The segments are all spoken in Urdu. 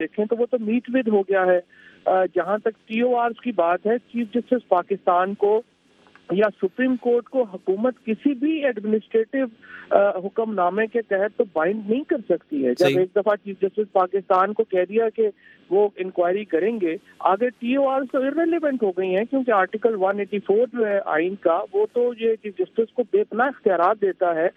دیکھیں تو وہ تو میٹ ود ہو گیا ہے. جہاں تک ٹی او آرز کی بات ہے, چیف جسٹس پاکستان کو یا سپریم کورٹ کو حکومت کسی بھی ایڈمنسٹریٹو حکم نامے کے تحت تو بائنڈ نہیں کر سکتی ہے. جب ایک دفعہ چیف جسٹس پاکستان کو کہہ دیا کہ وہ انکوائری کریں گے, آگے ٹی او آر تو ارریلیونٹ ہو گئی ہیں, کیونکہ آرٹیکل 184 جو ہے آئین کا, وہ تو یہ چیف جسٹس کو بے پناہ اختیارات دیتا ہے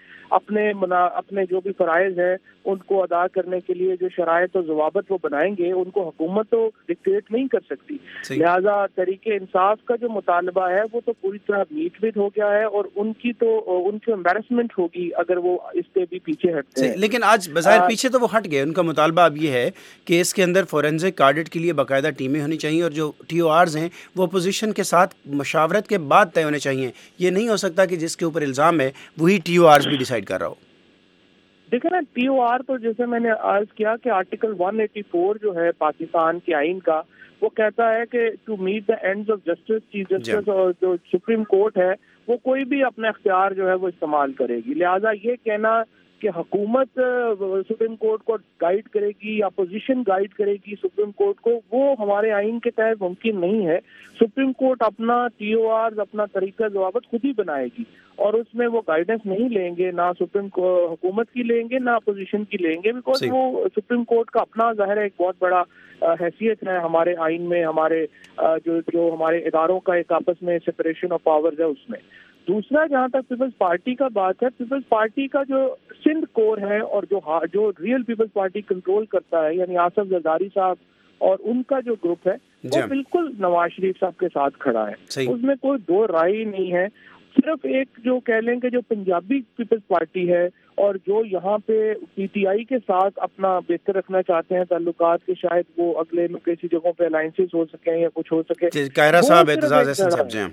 اپنے جو بھی فرائض ہیں ان کو ادا کرنے کے لیے. جو شرائط و ضوابط وہ بنائیں گے ان کو حکومت تو ڈکٹیٹ نہیں کر سکتی. لہذا طریق انصاف کا جو مطالبہ ہے وہ تو پوری طرح میٹ ود ہو گیا ہے, اور ان کی امبیرسمنٹ ہوگی اگر وہ اس پہ بھی پیچھے ہٹتے ہیں. لیکن آج بظاہر پیچھے تو وہ ہٹ گئے. ان کا مطالبہ اب یہ ہے کہ اس کے اندر فورینزک آڈٹ کے لیے باقاعدہ ٹیمیں ہونی چاہیے, اور جو ٹی او آرز ہیں وہ اپوزیشن کے ساتھ مشاورت کے بعد طے ہونے چاہیے. یہ نہیں ہو سکتا کہ جس کے اوپر الزام ہے وہی ٹی او آرز بھی ڈیسائیڈ کر رہا ہو. دیکھیں نا, ٹی او آر تو جیسے میں نے عرض کیا کہ آرٹیکل 184 جو ہے پاکستان کے آئین کا, وہ کہتا ہے کہ to meet the ends of justice, chief justice اور جو سپریم کورٹ ہے وہ کوئی بھی اپنا اختیار جو ہے وہ استعمال کرے گی. لہذا یہ کہنا کہ حکومت سپریم کورٹ کو گائیڈ کرے گی یا اپوزیشن گائیڈ کرے گی سپریم کورٹ کو, وہ ہمارے آئین کے تحت ممکن نہیں ہے. سپریم کورٹ اپنا ٹی او آر اپنا طریقہ ضوابط خود ہی بنائے گی, اور اس میں وہ گائیڈنس نہیں لیں گے, نہ سپریم حکومت کی لیں گے نہ اپوزیشن کی لیں گے, بیکاز وہ سپریم کورٹ کا اپنا ظاہر ہے ایک بہت بڑا حیثیت ہے ہمارے آئین میں, ہمارے جو ہمارے اداروں کا ایک آپس میں سپریشن آف پاورز ہے اس میں. دوسرا, جہاں تک پیپلز پارٹی کا بات ہے, پیپلز پارٹی کا جو سندھ کور ہے اور جو ریئل پیپلز پارٹی کنٹرول کرتا ہے, یعنی آصف زرداری صاحب اور ان کا جو گروپ ہے, وہ بالکل نواز شریف صاحب کے ساتھ کھڑا ہے. اس میں کوئی دو رائے نہیں ہے. صرف ایک جو کہہ لیں کہ جو پنجابی پیپلز پارٹی ہے اور جو یہاں پہ پی ٹی آئی کے ساتھ اپنا بہتر رکھنا چاہتے ہیں تعلقات, کے شاید وہ اگلے میں کسی جگہوں پہ الائنسز ہو سکیں یا کچھ ہو سکے. کائرہ صاحب, اعتزاز احسن صاحب جو ہیں,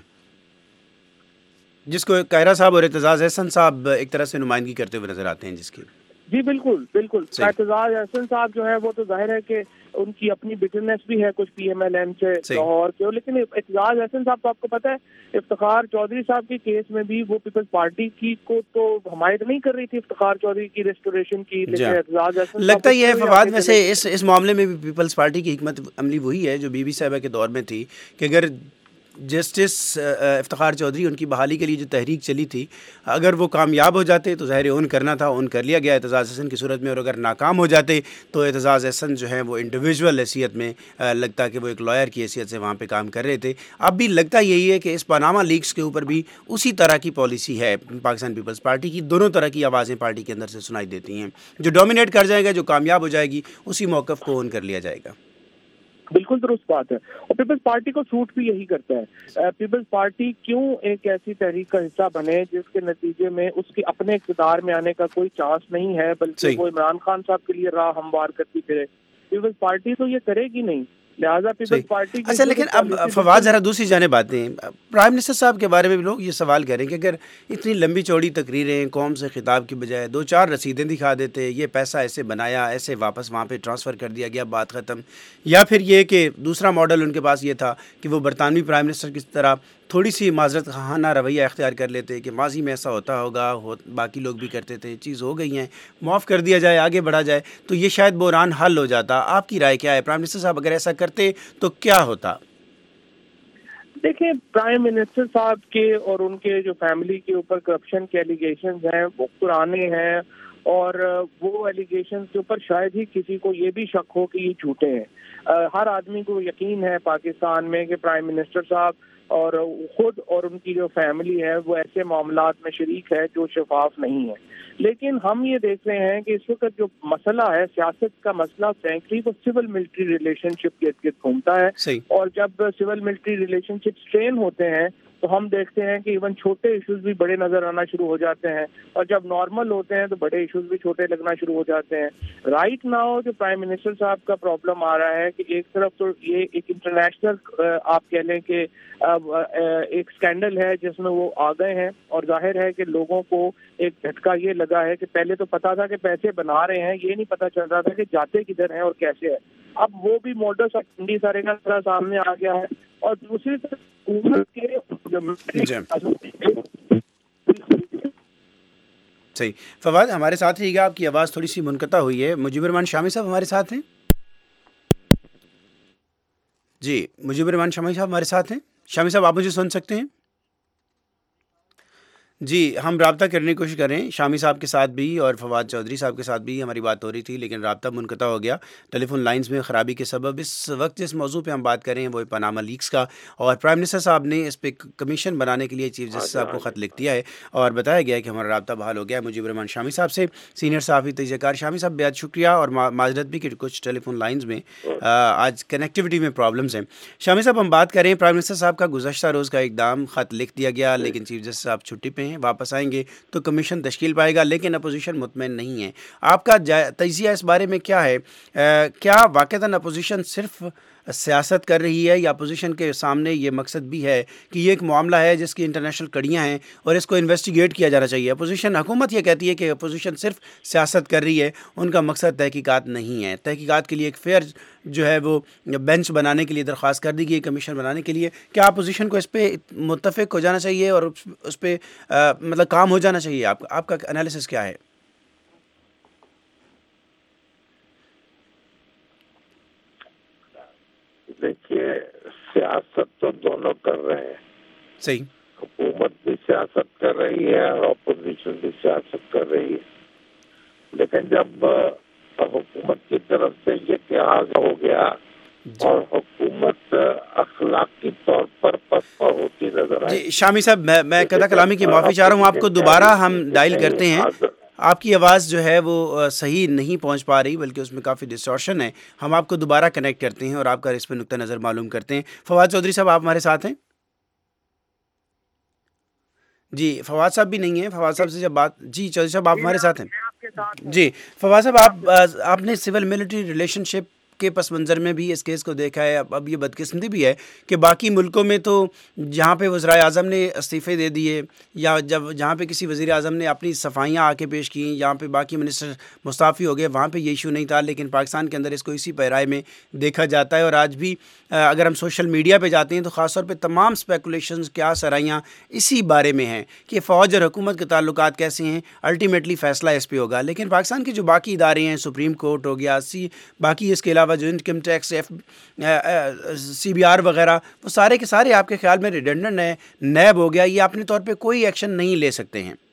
جس کو کائرہ صاحب اور اعتزاز احسن صاحب ایک طرح سے نمائندگی کرتے ہوئے نظر آتے ہیں جس کی. جی بالکل بالکل. اعتزاز احسن صاحب جو ہے وہ تو ظاہر ہے کہ ان کی اپنی بٹرنس بھی ہے کچھ پی ایم ایل ایم سے لاہور کے, لیکن اعتزاز احسن صاحب تو آپ کو پتہ ہے افتخار چودھری صاحب کے کیس میں بھی وہ پیپلز پارٹی کی کو تو حمایت نہیں کر رہی تھی افتخار چودھری کی ریسٹوریشن کی, لیکن اعتزاز احسن لگتا یہ ہے فواد ویسے اس معاملے میں بھی پیپلز پارٹی کی حکمت عملی وہی ہے جو بی بی صاحبہ کے دور میں تھی, کہ اگر جسٹس افتخار چودھری ان کی بحالی کے لیے جو تحریک چلی تھی, اگر وہ کامیاب ہو جاتے تو ظاہر اون کرنا تھا, اون کر لیا گیا اعتزاز احسن کی صورت میں, اور اگر ناکام ہو جاتے تو اعتزاز احسن جو ہیں وہ انڈیویجول حیثیت میں لگتا کہ وہ ایک لائر کی حیثیت سے وہاں پہ کام کر رہے تھے. اب بھی لگتا یہی ہے کہ اس پاناما لیکس کے اوپر بھی اسی طرح کی پالیسی ہے پاکستان پیپلز پارٹی کی. دونوں طرح کی آوازیں پارٹی کے اندر سے سنائی دیتی ہیں, جو ڈومینیٹ کر جائے گا, جو کامیاب ہو جائے گی, اسی موقف کو اون کر لیا جائے گا. بالکل درست بات ہے, اور پیپلز پارٹی کو سوٹ بھی یہی کرتا ہے. پیپلز پارٹی کیوں ایک ایسی تحریک کا حصہ بنے جس کے نتیجے میں اس کے اپنے اقتدار میں آنے کا کوئی چانس نہیں ہے, بلکہ وہ عمران خان صاحب کے لیے راہ ہموار کرتی پھرے. پیپلز پارٹی تو یہ کرے گی نہیں, لہٰذا پیپلز پارٹی. اچھا, لیکن اب فواد ذرا دوسری جانب آتے ہیں. پرائم منسٹر صاحب کے بارے میں بھی لوگ یہ سوال کریں کہ اگر اتنی لمبی چوڑی تقریریں قوم سے خطاب کی بجائے 2-4 رسیدیں دکھا دیتے, یہ پیسہ ایسے بنایا, ایسے واپس وہاں پہ ٹرانسفر کر دیا گیا, بات ختم. یا پھر یہ کہ دوسرا ماڈل ان کے پاس یہ تھا کہ وہ برطانوی پرائم منسٹر کی طرح تھوڑی سی معذرت خواہانہ رویہ اختیار کر لیتے کہ ماضی میں ایسا ہوتا ہوگا, باقی لوگ بھی کرتے تھے, چیز ہو گئی ہیں, معاف کر دیا جائے, آگے بڑھا جائے, تو یہ شاید بحران حل ہو جاتا. آپ کی رائے کیا ہے؟ پرائم منسٹر صاحب اگر ایسا کرتے تو کیا ہوتا؟ دیکھیں, پرائم منسٹر صاحب کے اور ان کے جو فیملی کے اوپر کرپشن کے ایلیگیشنز ہیں وہ پرانے ہیں, اور وہ ایلیگیشنز کے اوپر شاید ہی کسی کو یہ بھی شک ہو کہ یہ جھوٹے ہیں. ہر آدمی کو یقین ہے پاکستان میں کہ پرائم منسٹر صاحب اور خود اور ان کی جو فیملی ہے وہ ایسے معاملات میں شریک ہے جو شفاف نہیں ہے. لیکن ہم یہ دیکھ رہے ہیں کہ اس وقت جو مسئلہ ہے سیاست کا مسئلہ فرینکلی وہ سول ملٹری ریلیشن شپ کے ارد گرد گھومتا ہے. اور جب civil military relationship strain ہوتے ہیں تو ہم دیکھتے ہیں کہ ایون چھوٹے ایشوز بھی بڑے نظر آنا شروع ہو جاتے ہیں, اور جب نارمل ہوتے ہیں تو بڑے ایشوز بھی چھوٹے لگنا شروع ہو جاتے ہیں. رائٹ ناؤ جو پرائم منسٹر صاحب کا پرابلم آ رہا ہے کہ ایک طرف تو یہ ایک انٹرنیشنل آپ کہہ لیں کہ ایک سکینڈل ہے جس میں وہ آ گئے ہیں, اور ظاہر ہے کہ لوگوں کو ایک جھٹکا یہ لگا ہے کہ پہلے تو پتا تھا کہ پیسے بنا رہے ہیں, یہ نہیں پتا چل رہا تھا کہ جاتے کدھر ہیں اور کیسے ہے. اب وہ بھی موڈس آپرنڈی سارے کا طرح سامنے آ گیا ہے. اور دوسری طرف حکومت کے صحیح. فواد ہمارے ساتھ رہیے گا, آپ کی آواز تھوڑی سی منقطع ہوئی ہے. مجیب الرحمان شامی صاحب ہمارے ساتھ ہیں. جی مجیب الرحمان شامی صاحب ہمارے ساتھ ہیں. شامی صاحب آپ مجھے سن سکتے ہیں؟ جی ہم رابطہ کرنے کی کوشش کر رہے ہیں شامی صاحب کے ساتھ بھی اور فواد چودھری صاحب کے ساتھ بھی ہماری بات ہو رہی تھی، لیکن رابطہ منقطع ہو گیا ٹیلی فون لائنز میں خرابی کے سبب. اس وقت جس موضوع پہ ہم بات کر رہے ہیں وہ پاناما لیکس کا، اور پرائم منسٹر صاحب نے اس پہ کمیشن بنانے کے لیے چیف جسٹس صاحب کو خط لکھ دیا ہے اور بتایا گیا ہے کہ ہمارا رابطہ بحال ہو گیا ہے مجیب الرحمان شامی صاحب سے. سینئر صحافی تجزیہ کار شامی صاحب بہت شکریہ اور معذرت بھی کہ کچھ ٹیلی فون لائنز میں آج کنیکٹیوٹی میں پرابلمس ہیں. شامی صاحب ہم بات کریں پرائم منسٹر صاحب کا گزشتہ روز کا اقدام، خط لکھ دیا گیا لیکن چیف جسٹس صاحب چھٹی پہ ہیں، واپس آئیں گے تو کمیشن تشکیل پائے گا، لیکن اپوزیشن مطمئن نہیں ہے. آپ کا تجزیہ اس بارے میں کیا ہے؟ کیا واقعتاً اپوزیشن صرف سیاست کر رہی ہے یا اپوزیشن کے سامنے یہ مقصد بھی ہے کہ یہ ایک معاملہ ہے جس کی انٹرنیشنل کڑیاں ہیں اور اس کو انویسٹیگیٹ کیا جانا چاہیے؟ اپوزیشن، حکومت یہ کہتی ہے کہ اپوزیشن صرف سیاست کر رہی ہے، ان کا مقصد تحقیقات نہیں ہے. تحقیقات کے لیے ایک فیئر جو ہے وہ بینچ بنانے کے لیے درخواست کر دی گئی، کمیشن بنانے کے لیے. کیا اپوزیشن کو اس پہ متفق ہو جانا چاہیے اور اس پہ مطلب کام ہو جانا چاہیے؟ آپ کا انالیسس کیا ہے؟ دیکھیے سیاست تو دونوں کر رہے ہیں، صحیح. حکومت بھی سیاست کر رہی ہے اور اپوزیشن بھی سیاست کر رہی ہے. لیکن جب حکومت کی طرف سے یہ اتحاد ہو گیا اور حکومت اخلاقی طور پر پسپا ہوتی نظر آئی. جی شامی صاحب میں قطع کلامی کی معافی چاہ رہا ہوں، آپ کو دوبارہ ہم ڈائل کرتے ہیں. آپ کی آواز جو ہے وہ صحیح نہیں پہنچ پا رہی بلکہ اس میں کافی ڈسٹورشن ہے. ہم آپ کو دوبارہ کنیکٹ کرتے ہیں اور آپ کا اس پہ نقطہ نظر معلوم کرتے ہیں. فواد چودھری صاحب آپ ہمارے ساتھ ہیں؟ جی فواد صاحب بھی نہیں ہیں. فواد صاحب سے جب بات، جی چودھری صاحب آپ ہمارے ساتھ ہیں؟ جی فواد صاحب آپ نے سول ملٹری ریلیشن شپ کے پس منظر میں بھی اس کیس کو دیکھا ہے. اب یہ بدقسمتی بھی ہے کہ باقی ملکوں میں تو جہاں پہ وزرائے اعظم نے استعفے دے دیے یا جہاں پہ کسی وزیر اعظم نے اپنی صفائیاں آ کے پیش کیں، جہاں پہ باقی منسٹر مستعفی ہو گئے، وہاں پہ یہ ایشو نہیں تھا، لیکن پاکستان کے اندر اس کو اسی پیرائے میں دیکھا جاتا ہے. اور آج بھی اگر ہم سوشل میڈیا پہ جاتے ہیں تو خاص طور پہ تمام اسپیکولیشنز، کیا سرائیاں اسی بارے میں ہیں کہ فوج اور حکومت کے تعلقات کیسے ہیں. الٹیمیٹلی فیصلہ اس پہ ہوگا، لیکن پاکستان کے جو باقی ادارے ہیں، سپریم کورٹ ہو گیا، باقی اس کے علاوہ جو انکم ٹیکس، CBR وغیرہ، وہ سارے کے سارے آپ کے خیال میں ریڈنڈنٹ ہے، نیب ہو گیا، یہ اپنے طور پہ کوئی ایکشن نہیں لے سکتے ہیں؟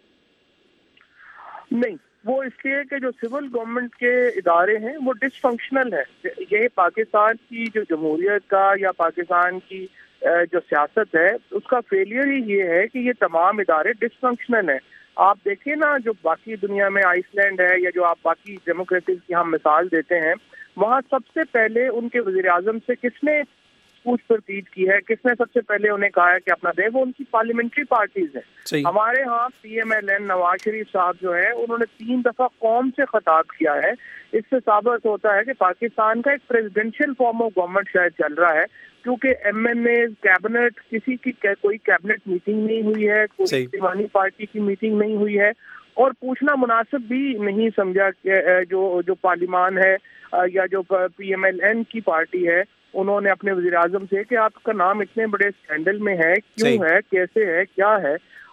نہیں، وہ اس لیے کہ جو سول گورنمنٹ کے ادارے ہیں وہ ڈس فنکشنل ہے. یہ پاکستان کی جو جمہوریت کا یا پاکستان کی جو سیاست ہے اس کا فیلئر ہی یہ ہے کہ یہ تمام ادارے ڈس فنکشنل ہیں. آپ دیکھیں نا، جو باقی دنیا میں آئس لینڈ ہے یا جو آپ باقی ڈیموکریسیز کی ہم مثال دیتے ہیں، وہاں سب سے پہلے ان کے وزیر اعظم سے کس نے پوچھ پرچیز کی ہے، کس نے سب سے پہلے انہیں کہا ہے کہ اپنا دے؟ وہ ان کی پارلیمنٹری پارٹیز ہیں. ہمارے ہاں PMLN نواز شریف صاحب جو ہے انہوں نے 3 دفعہ قوم سے خطاب کیا ہے. اس سے ثابت ہوتا ہے کہ پاکستان کا ایک پریزیڈنشل فارم آف گورنمنٹ شاید چل رہا ہے، کیونکہ MNA کیبنٹ، کسی کی کوئی کیبنٹ میٹنگ نہیں ہوئی ہے، کوئی دیوانی پارٹی کی میٹنگ نہیں ہوئی ہے، اور پوچھنا مناسب بھی نہیں سمجھا کہ جو پارلیمان ہے یا جو PMLN کی پارٹی ہے، انہوں نے اپنے وزیر اعظم سے کہ آپ کا نام اتنے بڑے اسکینڈل میں ہے، کیوں ہے، کیسے ہے، کیا ہے.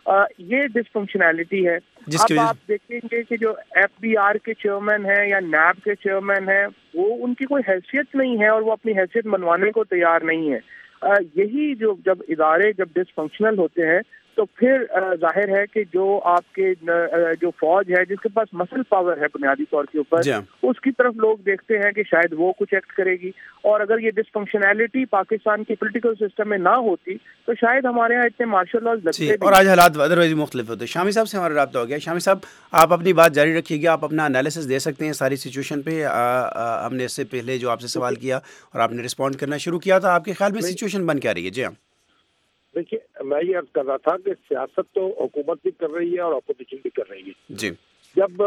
یہ ڈس فنکشنالٹی ہے. اب آپ دیکھیں گے کہ جو FBR کے چیئرمین ہیں یا نیب کے چیئرمین ہیں، وہ ان کی کوئی حیثیت نہیں ہے اور وہ اپنی حیثیت منوانے کو تیار نہیں ہے. یہی جب ادارے جب ڈس فنکشنل ہوتے ہیں تو پھر ظاہر ہے کہ جو آپ کے جو فوج ہے جس کے پاس مسل پاور ہے بنیادی طور کے اوپر، اس کی طرف لوگ دیکھتے ہیں کہ شاید وہ کچھ ایکٹ کرے گی. اور اگر یہ ڈس فنکشنالٹی پاکستان کی پولیٹیکل سسٹم میں نہ ہوتی تو شاید ہمارے یہاں اتنے مارشل لاز لگتے بھی. اور آج حالات ادروائز مختلف ہوتے. شامی صاحب سے ہمارا رابطہ ہو گیا. شامی صاحب آپ اپنی بات جاری رکھیے گا، آپ اپنا انالیسس دے سکتے ہیں ساری سچویشن پہ. ہم نے اس سے پہلے جو آپ سے سوال کیا اور آپ نے رسپونڈ کرنا شروع کیا تھا، آپ کے خیال میں سچویشن بن کیا رہی ہے؟ جی ہاں دیکھیے، میں یہ عرض کر رہا تھا کہ سیاست تو حکومت بھی کر رہی ہے اور اپوزیشن بھی کر رہی ہے. جی جب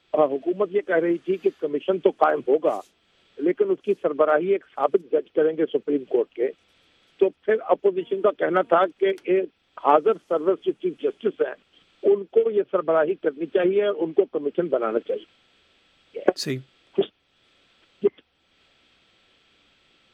حکومت یہ کہہ رہی تھی کہ کمیشن تو قائم ہوگا لیکن اس کی سربراہی ایک سابق جج کریں گے سپریم کورٹ کے، تو پھر اپوزیشن کا کہنا تھا کہ ایک حاضر سروس جو چیف جسٹس ہیں ان کو یہ سربراہی کرنی چاہیے، ان کو کمیشن بنانا چاہیے. صحیح.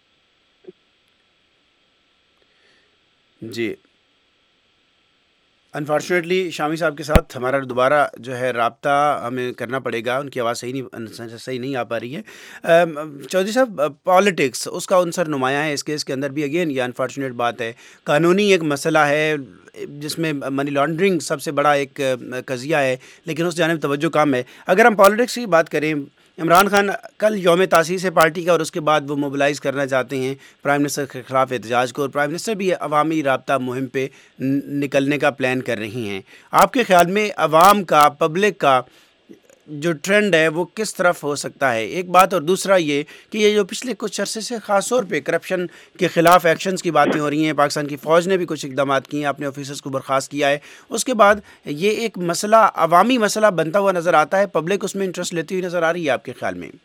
جی انفارچونیٹلی شامی صاحب کے ساتھ ہمارا دوبارہ جو ہے رابطہ ہمیں کرنا پڑے گا، ان کی آواز صحیح نہیں آ پا رہی ہے۔ چودھری صاحب، پالیٹکس اس کا عنصر نمایاں ہے اس کیس کے اندر بھی، اگین یہ انفارچونیٹ بات ہے، قانونی ایک مسئلہ ہے جس میں منی لانڈرنگ سب سے بڑا ایک قضیہ ہے، لیکن اس جانب توجہ کم ہے۔ اگر ہم پالیٹکس کی بات کریں، عمران خان کل یوم تاسیس ہے پارٹی کا، اور اس کے بعد وہ موبلائز کرنا چاہتے ہیں پرائم منسٹر کے خلاف احتجاج کو، اور پرائم منسٹر بھی عوامی رابطہ مہم پہ نکلنے کا پلان کر رہی ہیں۔ آپ کے خیال میں عوام کا، پبلک کا جو ٹرینڈ ہے وہ کس طرف ہو سکتا ہے؟ ایک بات، اور دوسرا یہ کہ یہ جو پچھلے کچھ عرصے سے خاص طور پہ کرپشن کے خلاف ایکشنز کی باتیں ہو رہی ہیں، پاکستان کی فوج نے بھی کچھ اقدامات کیے ہیں، اپنے آفیسرز کو برخاست کیا ہے، اس کے بعد یہ ایک مسئلہ، عوامی مسئلہ بنتا ہوا نظر آتا ہے، پبلک اس میں انٹرسٹ لیتی ہوئی نظر آ رہی ہے آپ کے خیال میں؟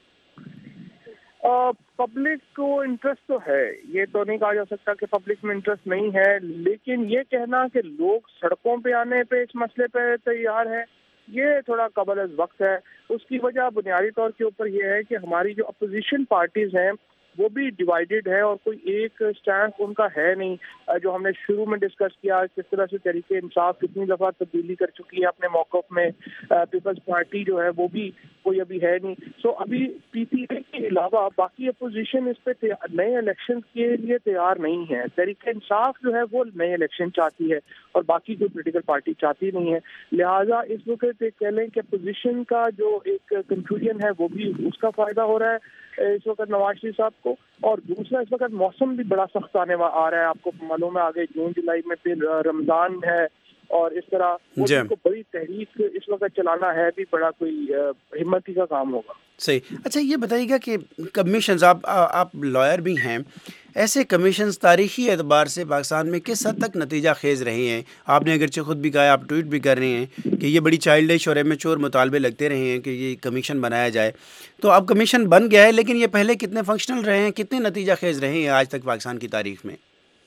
پبلک کو انٹرسٹ تو ہے، یہ تو نہیں کہا جا سکتا کہ پبلک میں انٹرسٹ نہیں ہے، لیکن یہ کہنا کہ لوگ سڑکوں پہ آنے پہ اس مسئلے پہ تیار ہیں، یہ تھوڑا قبل از وقت ہے۔ اس کی وجہ بنیادی طور کے اوپر یہ ہے کہ ہماری جو اپوزیشن پارٹیز ہیں وہ بھی ڈیوائیڈڈ ہے، اور کوئی ایک سٹینس ان کا ہے نہیں۔ جو ہم نے شروع میں ڈسکس کیا کس طرح سے تحریک انصاف کتنی دفعہ تبدیلی کر چکی ہے اپنے موقف میں، پیپلز پارٹی جو ہے وہ بھی کوئی ابھی ہے نہیں۔ سو ابھی پی پی اے کے علاوہ باقی اپوزیشن اس پہ نئے الیکشن کے لیے تیار نہیں ہے۔ تحریک انصاف جو ہے وہ نئے الیکشن چاہتی ہے، اور باقی کوئی پولیٹیکل پارٹی چاہتی نہیں ہے۔ لہٰذا اس وقت کہہ لیں کہ اپوزیشن کا جو ایک کنفیوژن ہے وہ بھی اس کا فائدہ ہو رہا ہے اس وقت نواز شریف صاحب کو، اور دوسرا اس وقت موسم بھی بڑا سخت آنے آ رہا ہے، آپ کو معلوم ہے آگے جون جولائی میں پھر رمضان ہے، اور اس طرح کو بڑی تحریک اس وقت چلانا ہے بھی بڑا کوئی ہمتی کا کام ہوگا۔ صحیح۔ اچھا یہ بتائیے گا کہ کمیشنز، آپ لائر بھی ہیں، ایسے کمیشنز تاریخی اعتبار سے پاکستان میں کس حد تک نتیجہ خیز رہے ہیں؟ آپ نے اگرچہ خود بھی کہا، آپ ٹویٹ بھی کر رہے ہیں کہ یہ بڑی چائلڈش اور امیچور مطالبے لگتے رہے ہیں کہ یہ کمیشن بنایا جائے، تو اب کمیشن بن گیا ہے، لیکن یہ پہلے کتنے فنکشنل رہے ہیں، کتنے نتیجہ خیز رہے ہیں آج تک پاکستان کی تاریخ میں؟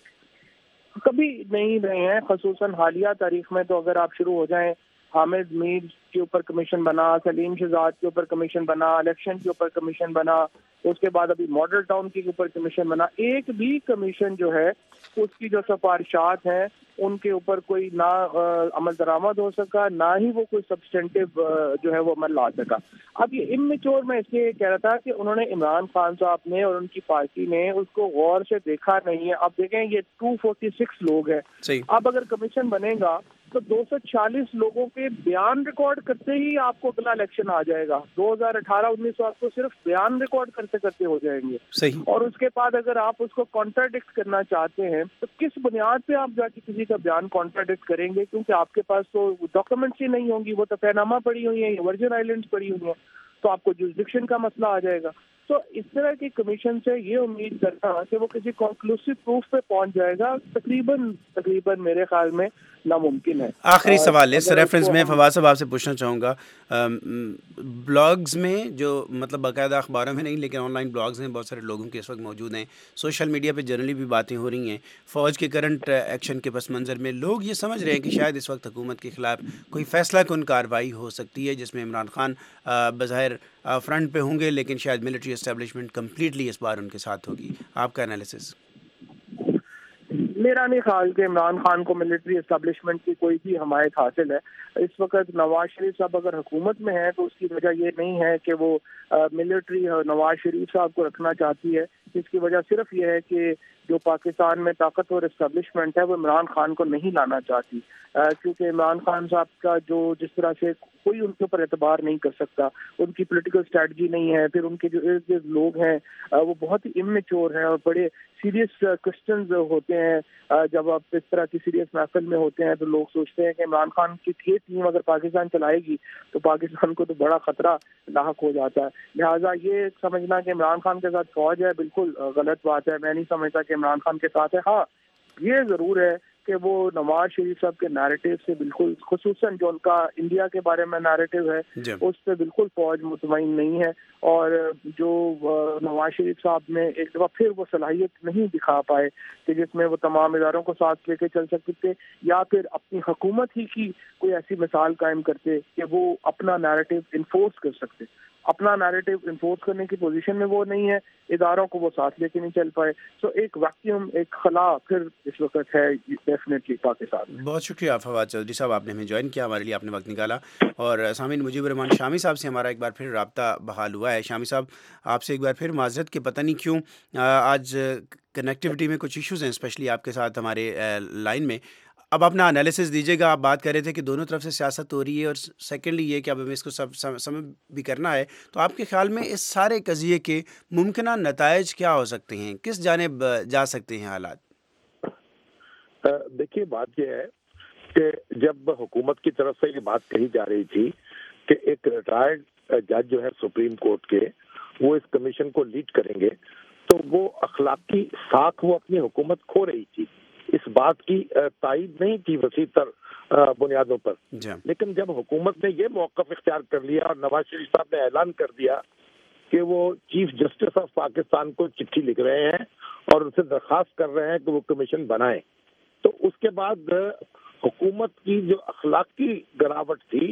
کبھی نہیں رہے ہیں، خصوصاً حالیہ تاریخ میں تو اگر آپ شروع ہو جائیں، حامد میر کے اوپر کمیشن بنا، سلیم شہزاد کے اوپر کمیشن بنا، الیکشن کے اوپر کمیشن بنا، اس کے بعد ابھی ماڈل ٹاؤن کے اوپر کمیشن بنا، ایک بھی کمیشن جو ہے اس کی جو سفارشات ہیں ان کے اوپر کوئی نہ عمل درآمد ہو سکا، نہ ہی وہ کوئی سبسٹینٹیو جو ہے وہ عمل لا سکا۔ اب یہ امیچور میں اس لیے کہہ رہا تھا کہ انہوں نے عمران خان صاحب نے اور ان کی پارٹی نے اس کو غور سے دیکھا نہیں ہے۔ اب دیکھیں یہ 246 لوگ ہیں، اب اگر کمیشن بنے گا تو 246 لوگوں کے بیان ریکارڈ کرتے ہی آپ کو اگلا الیکشن آ جائے گا۔ 2018-19 آپ کو صرف بیان ریکارڈ کرتے کرتے ہو جائیں گے، اور اس کے بعد اگر آپ اس کو کانٹراڈکٹ کرنا چاہتے ہیں تو کس بنیاد پہ آپ جا کے کسی کا بیان کانٹراڈکٹ کریں گے؟ کیونکہ آپ کے پاس تو ڈاکومنٹس ہی نہیں ہوں گی، وہ تو نامہ پڑی ہوئی ہیں یا ورجن آئیلینڈز پڑی ہوئی ہیں، تو آپ کو جوریسڈکشن کا مسئلہ آ جائے گا۔ تو اس طرح کی کمیشن سے یہ امید کرنا کہ وہ کسی کنکلوسو پروف پہ پہنچ جائے گا تقریباً میرے خیال میں ناممکن ہے۔ آخری سوال اس ریفرنس میں فواد صاحب آپ سے پوچھنا چاہوں گا، بلاگز میں جو مطلب باقاعدہ اخباروں میں نہیں لیکن آن لائن بلاگز ہیں، بہت سارے لوگوں کے اس وقت موجود ہیں، سوشل میڈیا پہ جنرلی بھی باتیں ہو رہی ہیں، فوج کے کرنٹ ایکشن کے پس منظر میں لوگ یہ سمجھ رہے ہیں کہ شاید اس وقت حکومت کے خلاف کوئی فیصلہ کن کارروائی ہو سکتی ہے جس میں عمران خان بظاہر فرنٹ پہ ہوں گے، لیکن شاید ملٹری اسٹیبلشمنٹ کمپلیٹلی اس بار ان کے ساتھ ہوگی۔ آپ کا انالیسس؟ میرا نہیں خیال کہ عمران خان کو ملٹری اسٹیبلشمنٹ کی کوئی بھی حمایت حاصل ہے۔ اس وقت نواز شریف صاحب اگر حکومت میں ہیں تو اس کی وجہ یہ نہیں ہے کہ وہ ملٹری نواز شریف صاحب کو رکھنا چاہتی ہے، اس کی وجہ صرف یہ ہے کہ جو پاکستان میں طاقتور اسٹیبلشمنٹ ہے وہ عمران خان کو نہیں لانا چاہتی، کیونکہ عمران خان صاحب کا جو جس طرح سے کوئی ان کے اوپر اعتبار نہیں کر سکتا، ان کی پولیٹیکل اسٹریٹجی نہیں ہے، پھر ان کے جو ارد گرد لوگ ہیں وہ بہت ہی امیچور ہیں اور بڑے سیریس کرسچنز ہوتے ہیں۔ جب آپ اس طرح کی سیریس محفل میں ہوتے ہیں تو لوگ سوچتے ہیں کہ عمران خان کی ٹیم اگر پاکستان چلائے گی تو پاکستان کو تو بڑا خطرہ لاحق ہو جاتا ہے۔ لہٰذا یہ سمجھنا کہ عمران خان کے ساتھ فوج ہے بالکل غلط بات ہے، میں نہیں سمجھتا کہ عمران خان کے ساتھ ہے۔ ہاں یہ ضرور ہے کہ وہ نواز شریف صاحب کے نیریٹو سے بالکل، خصوصاً جو ان کا انڈیا کے بارے میں نیریٹو ہے اس سے بالکل فوج مطمئن نہیں ہے، اور جو نواز شریف صاحب نے ایک دفعہ پھر وہ صلاحیت نہیں دکھا پائے کہ جس میں وہ تمام اداروں کو ساتھ لے کے چل سکتے، یا پھر اپنی حکومت ہی کی کوئی ایسی مثال قائم کرتے کہ وہ اپنا نیریٹو انفورس کر سکتے۔ اپنا نیریٹو انفورس کرنے کی پوزیشن میں وہ نہیں ہے, اداروں کو وہ ساتھ لے کے نہیں چل پائے. سو ایک ویکیوم, ایک خلا پھر اس وقت ہے ڈیفینیٹلی پاکستان. بہت شکریہ فواد چودھری صاحب, آپ نے ہمیں جوائن کیا, ہمارے لیے آپ نے وقت نکالا. اور سامعین, مجیب الرحمان شامی صاحب سے ہمارا ایک بار پھر رابطہ بحال ہوا ہے. شامی صاحب, آپ سے ایک بار پھر معذرت کہ پتہ نہیں کیوں آج کنیکٹیوٹی میں کچھ ایشوز ہیں, اسپیشلی آپ کے ساتھ ہمارے لائن میں. اب اپنا انالیسس دیجیے گا. آپ بات کر رہے تھے کہ دونوں طرف سے سیاست ہو رہی ہے, اور سیکنڈلی یہ کہ اب ہمیں اس کو سمجھ بھی کرنا ہے. تو آپ کے خیال میں اس سارے قضیے کے ممکنہ نتائج کیا ہو سکتے ہیں, کس جانب جا سکتے ہیں حالات؟ دیکھیے, بات یہ ہے کہ جب حکومت کی طرف سے یہ بات کہی جا رہی تھی کہ ایک ریٹائرڈ جج جو ہے سپریم کورٹ کے, وہ اس کمیشن کو لیڈ کریں گے, تو وہ اخلاقی ساکھ وہ اپنی حکومت کھو رہی تھی. اس بات کی تائید نہیں تھی وسیع تر بنیادوں پر. لیکن جب حکومت نے یہ موقف اختیار کر لیا اور نواز شریف صاحب نے اعلان کر دیا کہ وہ چیف جسٹس آف پاکستان کو چٹھی لکھ رہے ہیں اور ان سے درخواست کر رہے ہیں کہ وہ کمیشن بنائیں, تو اس کے بعد حکومت کی جو اخلاقی گراوٹ تھی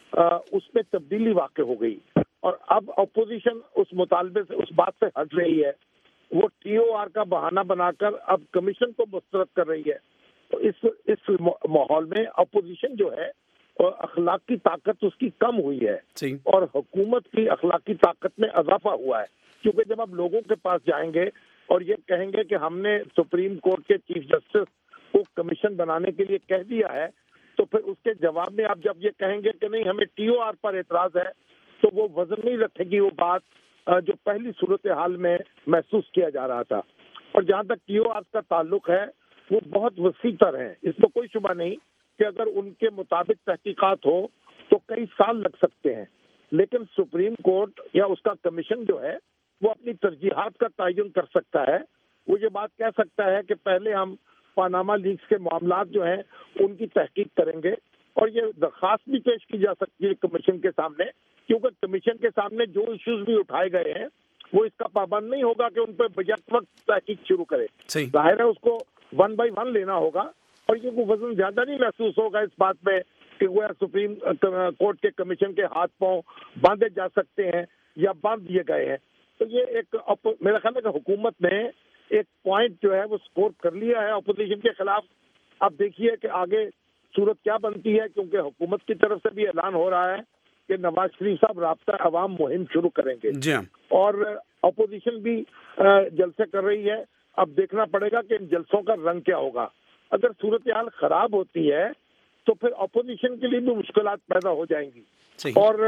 اس میں تبدیلی واقع ہو گئی. اور اب اپوزیشن اس مطالبے سے, اس بات سے ہٹ رہی ہے. وہ ٹی او آر کا بہانہ بنا کر اب کمیشن کو مسترد کر رہی ہے. تو اس ماحول میں اپوزیشن جو ہے اخلاقی طاقت اس کی کم ہوئی ہے, اور حکومت کی اخلاقی طاقت میں اضافہ ہوا ہے. کیونکہ جب آپ لوگوں کے پاس جائیں گے اور یہ کہیں گے کہ ہم نے سپریم کورٹ کے چیف جسٹس کو کمیشن بنانے کے لیے کہہ دیا ہے, تو پھر اس کے جواب میں آپ جب یہ کہیں گے کہ نہیں ہمیں ٹی او آر پر اعتراض ہے, تو وہ وزن نہیں رکھے گی وہ بات جو پہلی صورتحال میں محسوس کیا جا رہا تھا. اور جہاں تک ٹی او آر کا تعلق ہے وہ بہت وسیع تر ہے, اس میں کوئی شبہ نہیں کہ اگر ان کے مطابق تحقیقات ہو تو کئی سال لگ سکتے ہیں. لیکن سپریم کورٹ یا اس کا کمیشن جو ہے وہ اپنی ترجیحات کا تعین کر سکتا ہے. وہ یہ بات کہہ سکتا ہے کہ پہلے ہم پاناما لیکس کے معاملات جو ہیں ان کی تحقیق کریں گے, اور یہ درخواست بھی پیش کی جا سکتی ہے کمیشن کے سامنے, کیونکہ کمیشن کے سامنے جو ایشوز بھی اٹھائے گئے ہیں وہ اس کا پابند نہیں ہوگا کہ ان پہ بیک وقت تحقیق شروع کرے. ظاہر ہے اس کو 1 by 1 لینا ہوگا, اور یہ کوئی وزن زیادہ نہیں محسوس ہوگا اس بات میں کہ وہ سپریم کورٹ کے کمیشن کے ہاتھ پاؤں باندھے جا سکتے ہیں یا باندھ دیے گئے ہیں. تو یہ ایک میرا خیال ہے کہ حکومت نے ایک پوائنٹ جو ہے وہ سکور کر لیا ہے اپوزیشن کے خلاف. اب دیکھیے کہ آگے صورت کیا بنتی ہے, کیونکہ حکومت کی طرف سے بھی اعلان ہو رہا ہے کہ نواز شریف صاحب رابطہ عوام مہم شروع کریں گے, اور اپوزیشن بھی جلسے کر رہی ہے. اب دیکھنا پڑے گا کہ ان جلسوں کا رنگ کیا ہوگا. اگر صورتحال خراب ہوتی ہے تو پھر اپوزیشن کے لیے بھی مشکلات پیدا ہو جائیں گی, اور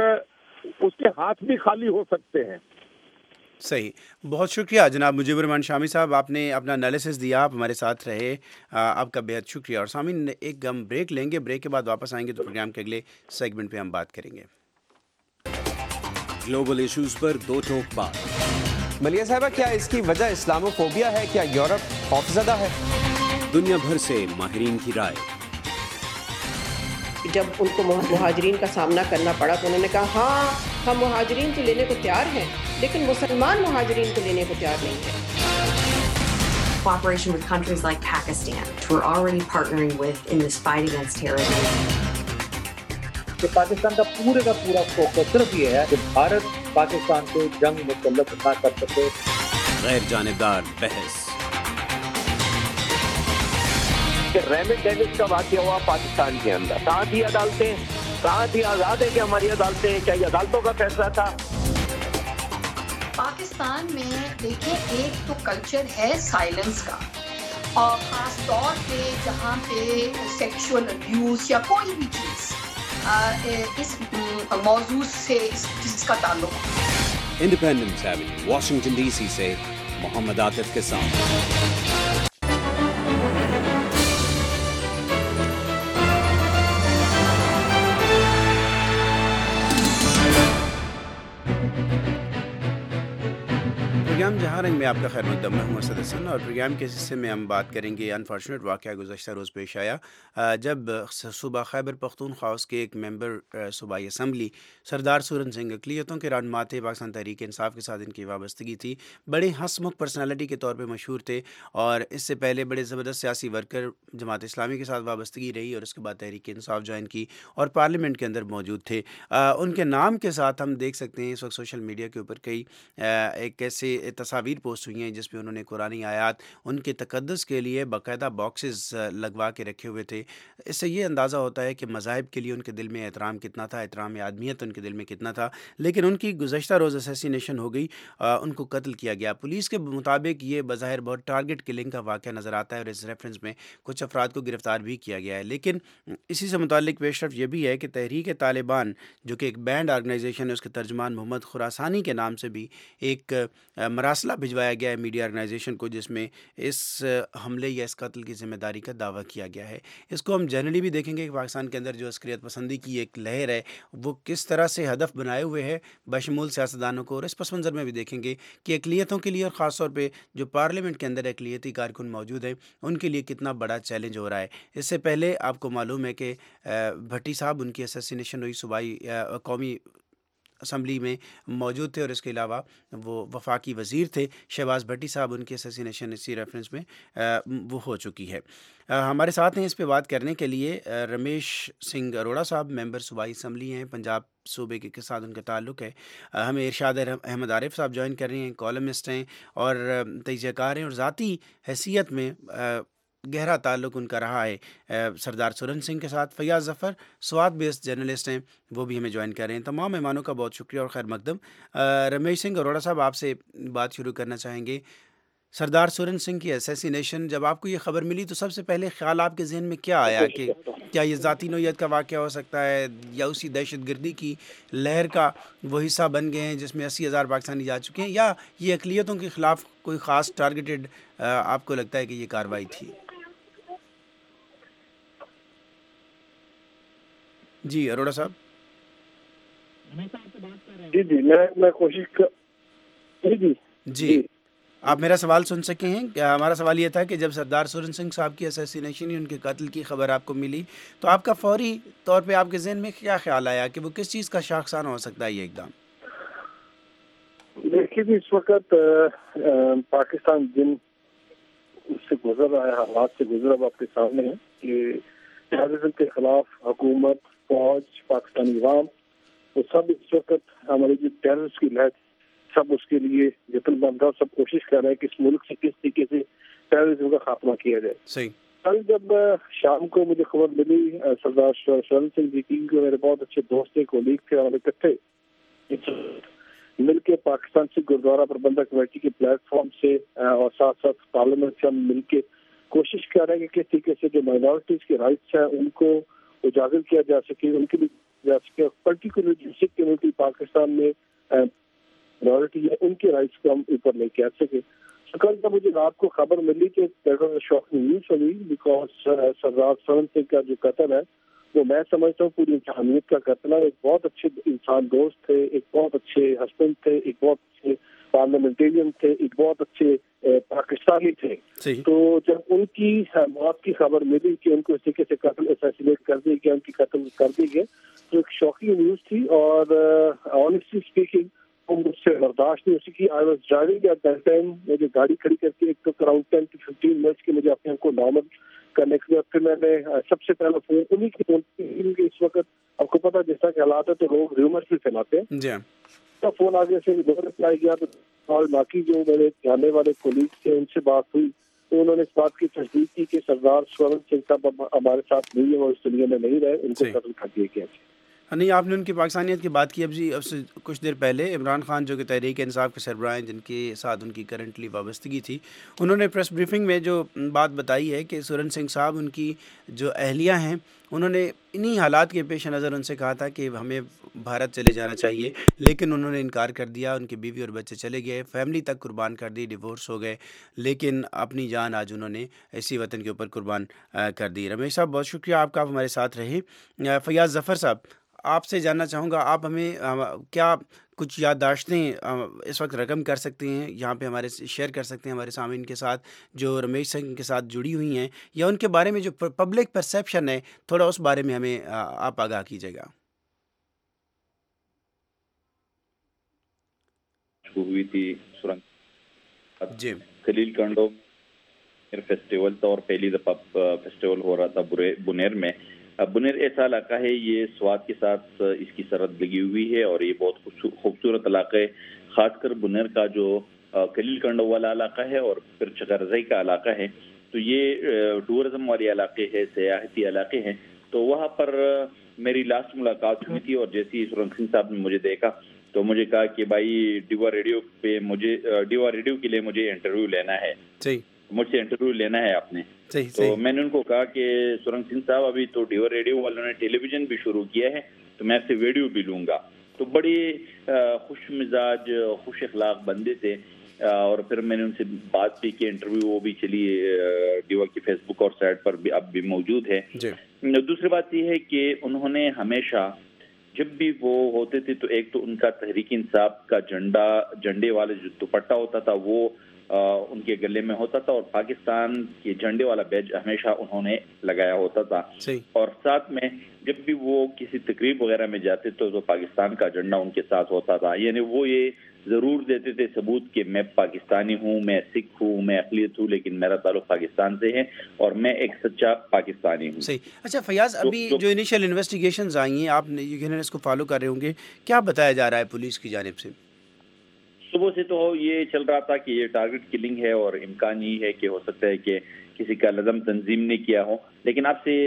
اس کے ہاتھ بھی خالی ہو سکتے ہیں. صحیح, بہت شکریہ جناب مجیب الرحمان شامی صاحب, آپ نے اپنا انالیسس دیا, آپ ہمارے ساتھ رہے, آپ کا بہت شکریہ. اور سامعین, ایک ہم بریک لیں گے, بریک کے بعد واپس آئیں گے تو پروگرام کے اگلے سیگمنٹ پہ ہم بات کریں گے. گلوبل ایشوز پر دو ٹوک بات. ملیہ صاحبہ, کیا اس کی وجہ اسلامو فوبیا ہے, کیا یورپ خوفزدہ ہے؟ دنیا بھر سے ماہرین کی رائے. جب ان کو مہاجرین کا سامنا کرنا پڑا تو انہوں نے کہا ہاں ہم مہاجرین کو لینے کو تیار ہیں, لیکن مسلمان مہاجرین کو لینے کو تیار نہیں ہیں. Cooperation with countries like Pakistan, who we're already partnering with in this fight against terrorism. کہ پاکستان کا پورا فوکس صرف یہ ہے کہ بھارت پاکستان کو جنگ مسلط نہ کر سکے. غیر جانبدار بحث. کہ ریمنڈ ڈیوس کا واقعہ ہوا پاکستان کے اندر, کہاں تھی عدالتیں, کہاں تھی آزاد ہے کہ ہماری عدالتیں, کیا یہ عدالتوں کا فیصلہ تھا؟ پاکستان میں دیکھیں, ایک تو کلچر ہے سائلنس کا, اور خاص طور پہ جہاں پہ سیکشول ابیوز یا کوئی بھی چیز اس موضوع سے جس کا تعلق. Independence Avenue, Washington D C سے محمد عاطف کے ساتھ. پروگرام جہاں رنگ میں آپ کا خیر مقدم ہے، ہوں اسد حسن، اور پروگرام کے حصے میں ہم بات کریں گے انفارچونیٹ واقعہ گزشتہ روز پیش آیا جب صوبہ خیبر پختونخوا کے ایک ممبر صوبائی اسمبلی سردار سورن سنگھ اقلیتوں کے رہنما تھے، پاکستان تحریک انصاف کے ساتھ ان کی وابستگی تھی، بڑے ہنسمکھ پرسنالٹی کے طور پہ مشہور تھے، اور اس سے پہلے بڑے زبردست سیاسی ورکر جماعت اسلامی کے ساتھ وابستگی رہی، اور اس کے بعد تحریک انصاف جوائن کی اور پارلیمنٹ کے اندر موجود تھے۔ ان کے نام کے ساتھ ہم دیکھ سکتے ہیں اس وقت سوشل میڈیا کے اوپر کئی ایک ایسے تصاویر پوسٹ ہوئی ہیں جس پہ انہوں نے قرآنی آیات ان کے تقدس کے لیے باقاعدہ باکسز لگوا کے رکھے ہوئے تھے۔ اس سے یہ اندازہ ہوتا ہے کہ مذاہب کے لیے ان کے دل میں احترام کتنا تھا، احترام آدمیت ان کے دل میں کتنا تھا۔ لیکن ان کی گزشتہ روز اسیسینیشن ہو گئی، ان کو قتل کیا گیا۔ پولیس کے مطابق یہ بظاہر بہت ٹارگٹ کلنگ کا واقعہ نظر آتا ہے، اور اس ریفرنس میں کچھ افراد کو گرفتار بھی کیا گیا ہے۔ لیکن اسی سے متعلق پیش رفت یہ بھی ہے کہ تحریک طالبان جو کہ ایک بینڈ آرگنائزیشن ہے، اس کے ترجمان محمد خراسانی کے نام سے بھی ایک مراسلہ بھجوایا گیا ہے میڈیا آرگنائزیشن کو، جس میں اس حملے یا اس قتل کی ذمہ داری کا دعویٰ کیا گیا ہے۔ اس کو ہم جنرلی بھی دیکھیں گے کہ پاکستان کے اندر جو عسکریت پسندی کی ایک لہر ہے وہ کس طرح سے ہدف بنائے ہوئے ہے بشمول سیاستدانوں کو، اور اس پس منظر میں بھی دیکھیں گے کہ اقلیتوں کے لیے، اور خاص طور پہ جو پارلیمنٹ کے اندر اقلیتی کارکن موجود ہیں، ان کے لیے کتنا بڑا چیلنج ہو رہا ہے۔ اس سے پہلے آپ کو معلوم ہے کہ بھٹی صاحب ان کی اسیسینیشن ہوئی، صوبائی قومی اسمبلی میں موجود تھے، اور اس کے علاوہ وہ وفاقی وزیر تھے شہباز بھٹی صاحب، ان کی اسیسینیشن اسی ریفرنس میں وہ ہو چکی ہے۔ ہمارے ساتھ ہیں اس پہ بات کرنے کے لیے رمیش سنگھ اروڑا صاحب، ممبر صوبائی اسمبلی ہیں، پنجاب صوبے کے ساتھ ان کا تعلق ہے۔ ہمیں ارشاد احمد عارف صاحب جوائن کر رہے ہیں، کالمسٹ ہیں اور تجزیہ کار ہیں، اور ذاتی حیثیت میں گہرا تعلق ان کا رہا ہے سردار سورن سنگھ کے ساتھ۔ فیاض ظفر سوات بیسڈ جرنلسٹ ہیں، وہ بھی ہمیں جوائن کر رہے ہیں۔ تمام مہمانوں کا بہت شکریہ اور خیر مقدم۔ رمیش سنگھ اروڑا صاحب، آپ سے بات شروع کرنا چاہیں گے۔ سردار سورن سنگھ کی اسیسینیشن، جب آپ کو یہ خبر ملی تو سب سے پہلے خیال آپ کے ذہن میں کیا آیا کہ کیا یہ ذاتی نوعیت کا واقعہ ہو سکتا ہے، یا اسی دہشت گردی کی لہر کا وہ حصہ بن گئے ہیں جس میں 80,000 پاکستانی جا چکے ہیں، یا یہ اقلیتوں کے خلاف کوئی خاص ٹارگیٹڈ آپ کو لگتا ہے کہ یہ کارروائی تھی؟ جی اروڑا صاحب۔ جی میں کوشش جی آپ میرا سوال سن سکے ہیں؟ کیا ہمارا سوال یہ تھا کہ جب سردار سورن سنگھ صاحب کی اسیسینیشن، ان کے قتل کی خبر آپ کو ملی تو آپ کا فوری طور پہ آپ کے ذہن میں کیا خیال آیا کہ وہ کس چیز کا شاخسانہ ہو سکتا ہے یہ اقدام؟ دیکھیے، اس وقت پاکستان جن سے گزر رہا ہے، حالات سے گزر رہا، آپ کے سامنے ہے کہ ٹیررزم کے خلاف حکومت، فوج، پاکستانی عوام، وہ سب اس وقت ہماری جو ٹیررس کی لہر، سب اس کے لیے یتن بندہ، سب کوشش کر رہے ہیں کہ اس ملک سے کس طریقے سے ٹیررزم کا خاتمہ کیا جائے۔ صحیح۔ کل جب شام کو مجھے خبر ملی، سردار سورن سنگھ جی کی، میرے بہت اچھے دوست تھے، کولیگ تھے، ہمارے اکٹھے مل کے پاکستان سے گردوارہ پربندھک کمیٹی کے پلیٹ فارم سے اور ساتھ ساتھ پارلیمنٹ سے ہم مل کے کوشش کر رہے ہیں کہ کس طریقے سے جو مائنورٹیز کے رائٹس ہیں ان کو اجاگر کیا جا سکے، ان کے لیے جا سکے، پرٹیکولرلی سکھ کمیونٹی پاکستان میں مائنورٹی ہے، ان کے رائٹس کو ہم اوپر لے کے آ سکے۔ کل جب مجھے رات کو خبر ملی کہ شاکنگ نیوز ہوئی، بیکاز سردار سورن سنگھ کا جو قتل ہے وہ میں سمجھتا ہوں پوری انسانیت کا قتل ہے۔ ایک بہت اچھے انسان دوست تھے، ایک بہت اچھے ہسبینڈ تھے، ایک بہت اچھے پارلیمنٹیرین تھے، ایک بہت اچھے پاکستانی تھے۔ تو جب ان کی موت کی خبر ملی کہ ان کو اس طریقے سے قتل اسیسینیٹ کر دیا گیا، ان کی قتل کر دی گئی، تو ایک شاکنگ نیوز تھی، اور آنیسٹلی اسپیکنگ وہ مجھ سے برداشت نہیں ہو سکی۔ I was driving at that time, مجھے گاڑی کھڑی کر کے ایک تو اراؤنڈ 10 to 15 منٹس کے مجھے اپنے آپ کو نارمل کرنے کے بعد پھر میں نے سب سے پہلا فون انہیں کی فون کی، اس وقت آپ کو پتا جیسا کہ حالات ہے تو لوگ ریومرز بھی پھیلاتے ہیں، تو فون آگے سے دو رپلائی کیا، تو اور باقی جو میرے جاننے والے کولیگ تھے ان سے بات ہوئی تو انہوں نے اس بات کی تصدیق کی کہ سردار سورن سنگھ صاحب اب ہمارے ساتھ نہیں ہے، وہ اس دنیا میں نہیں رہے، ان کو قتل کر دیا گیا۔ نہیں، آپ نے ان کی پاکستانیت کی بات کی۔ اب سے کچھ دیر پہلے عمران خان جو کہ تحریک انصاف کے سربراہ ہیں، جن کے ساتھ ان کی کرنٹلی وابستگی تھی، انہوں نے پریس بریفنگ میں جو بات بتائی ہے کہ سورن سنگھ صاحب، ان کی جو اہلیہ ہیں، انہوں نے انہی حالات کے پیش نظر ان سے کہا تھا کہ ہمیں بھارت چلے جانا چاہیے، لیکن انہوں نے انکار کر دیا۔ ان کی بیوی اور بچے چلے گئے، فیملی تک قربان کر دی، ڈیورس ہو گئے، لیکن اپنی جان آج انہوں نے اسی وطن کے اوپر قربان کر دی۔ رمیش صاحب، بہت شکریہ آپ کا، آپ ہمارے ساتھ رہے۔ فیاض ظفر صاحب، آپ سے جاننا چاہوں گا، آپ ہمیں کیا کچھ یادداشتیں اس وقت رقم کر سکتے ہیں، یہاں پہ ہمارے شیئر کر سکتے ہیں ہمارے سامعین کے ساتھ جو رمیش سنگھ کے ساتھ جڑی ہوئی ہیں، یا ان کے بارے میں جو پبلک پرسیپشن ہے تھوڑا اس بارے میں ہمیں آپ آگاہ کیجیے گا؟ ہوئی تھی جی خلیل کنڈو فیسٹیول تھا، اور پہلی دفعہ فیسٹیول ہو رہا تھا بنیر میں. بنیر ایسا علاقہ ہے، یہ سوات کے ساتھ اس کی سرحد لگی ہوئی ہے، اور یہ بہت خوبصورت علاقہ ہے. خاص کر بنیر کا جو خلیل کنڈو والا علاقہ ہے اور پھر چکرزئی کا علاقہ ہے، تو یہ ٹورزم والے علاقے ہیں، سیاحتی علاقے ہیں. تو وہاں پر میری لاسٹ ملاقات ہوئی تھی، اور جیسے ہی سورنگ سنگھ صاحب نے مجھے دیکھا تو مجھے کہا کہ بھائی ڈیوا ریڈیو کے لیے مجھے انٹرویو لینا ہے، مجھ سے انٹرویو لینا ہے آپ نے. تو میں نے ان کو کہا کہ سورنگ سنگھ صاحب ابھی تو ڈیوا ریڈیو والوں نے ٹیلی ویژن بھی شروع کیا ہے، تو میں آپ سے ویڈیو بھی لوں گا. تو بڑی خوش مزاج خوش اخلاق بندے تھے، اور پھر میں نے ان سے بات بھی کی. انٹرویو وہ بھی چلی ڈیوا کی فیس بک اور سائٹ پر بھی اب بھی موجود ہے. دوسری بات یہ ہے کہ انہوں نے ہمیشہ جب بھی وہ ہوتے تھے تو ایک تو ان کا تحریک انصاف کا جھنڈے والے جو دوپٹہ ہوتا تھا وہ ان کے گلے میں ہوتا تھا، اور پاکستان کے جھنڈے والا بیج ہمیشہ انہوں نے لگایا ہوتا تھا. اور ساتھ میں جب بھی وہ کسی تقریب وغیرہ میں جاتے تو پاکستان کا جھنڈا ان کے ساتھ ہوتا تھا. یعنی وہ یہ ضرور دیتے تھے ثبوت کہ میں پاکستانی ہوں، میں سکھ ہوں، میں اقلیت ہوں، لیکن میرا تعلق پاکستان سے ہے اور میں ایک سچا پاکستانی ہوں. صحیح. اچھا فیاض، ابھی جو انیشیل انویسٹیگیشنز آئی ہیں، آپ یقیناً اس کو فالو کر رہے ہوں گے، کیا بتایا جا رہا ہے پولیس کی جانب سے؟ صبح سے تو یہ چل رہا تھا کہ یہ ٹارگٹ کلنگ ہے، اور امکان یہ ہے کہ ہو سکتا ہے کہ کسی کا لازم تنظیم نے کیا ہو. لیکن آپ سے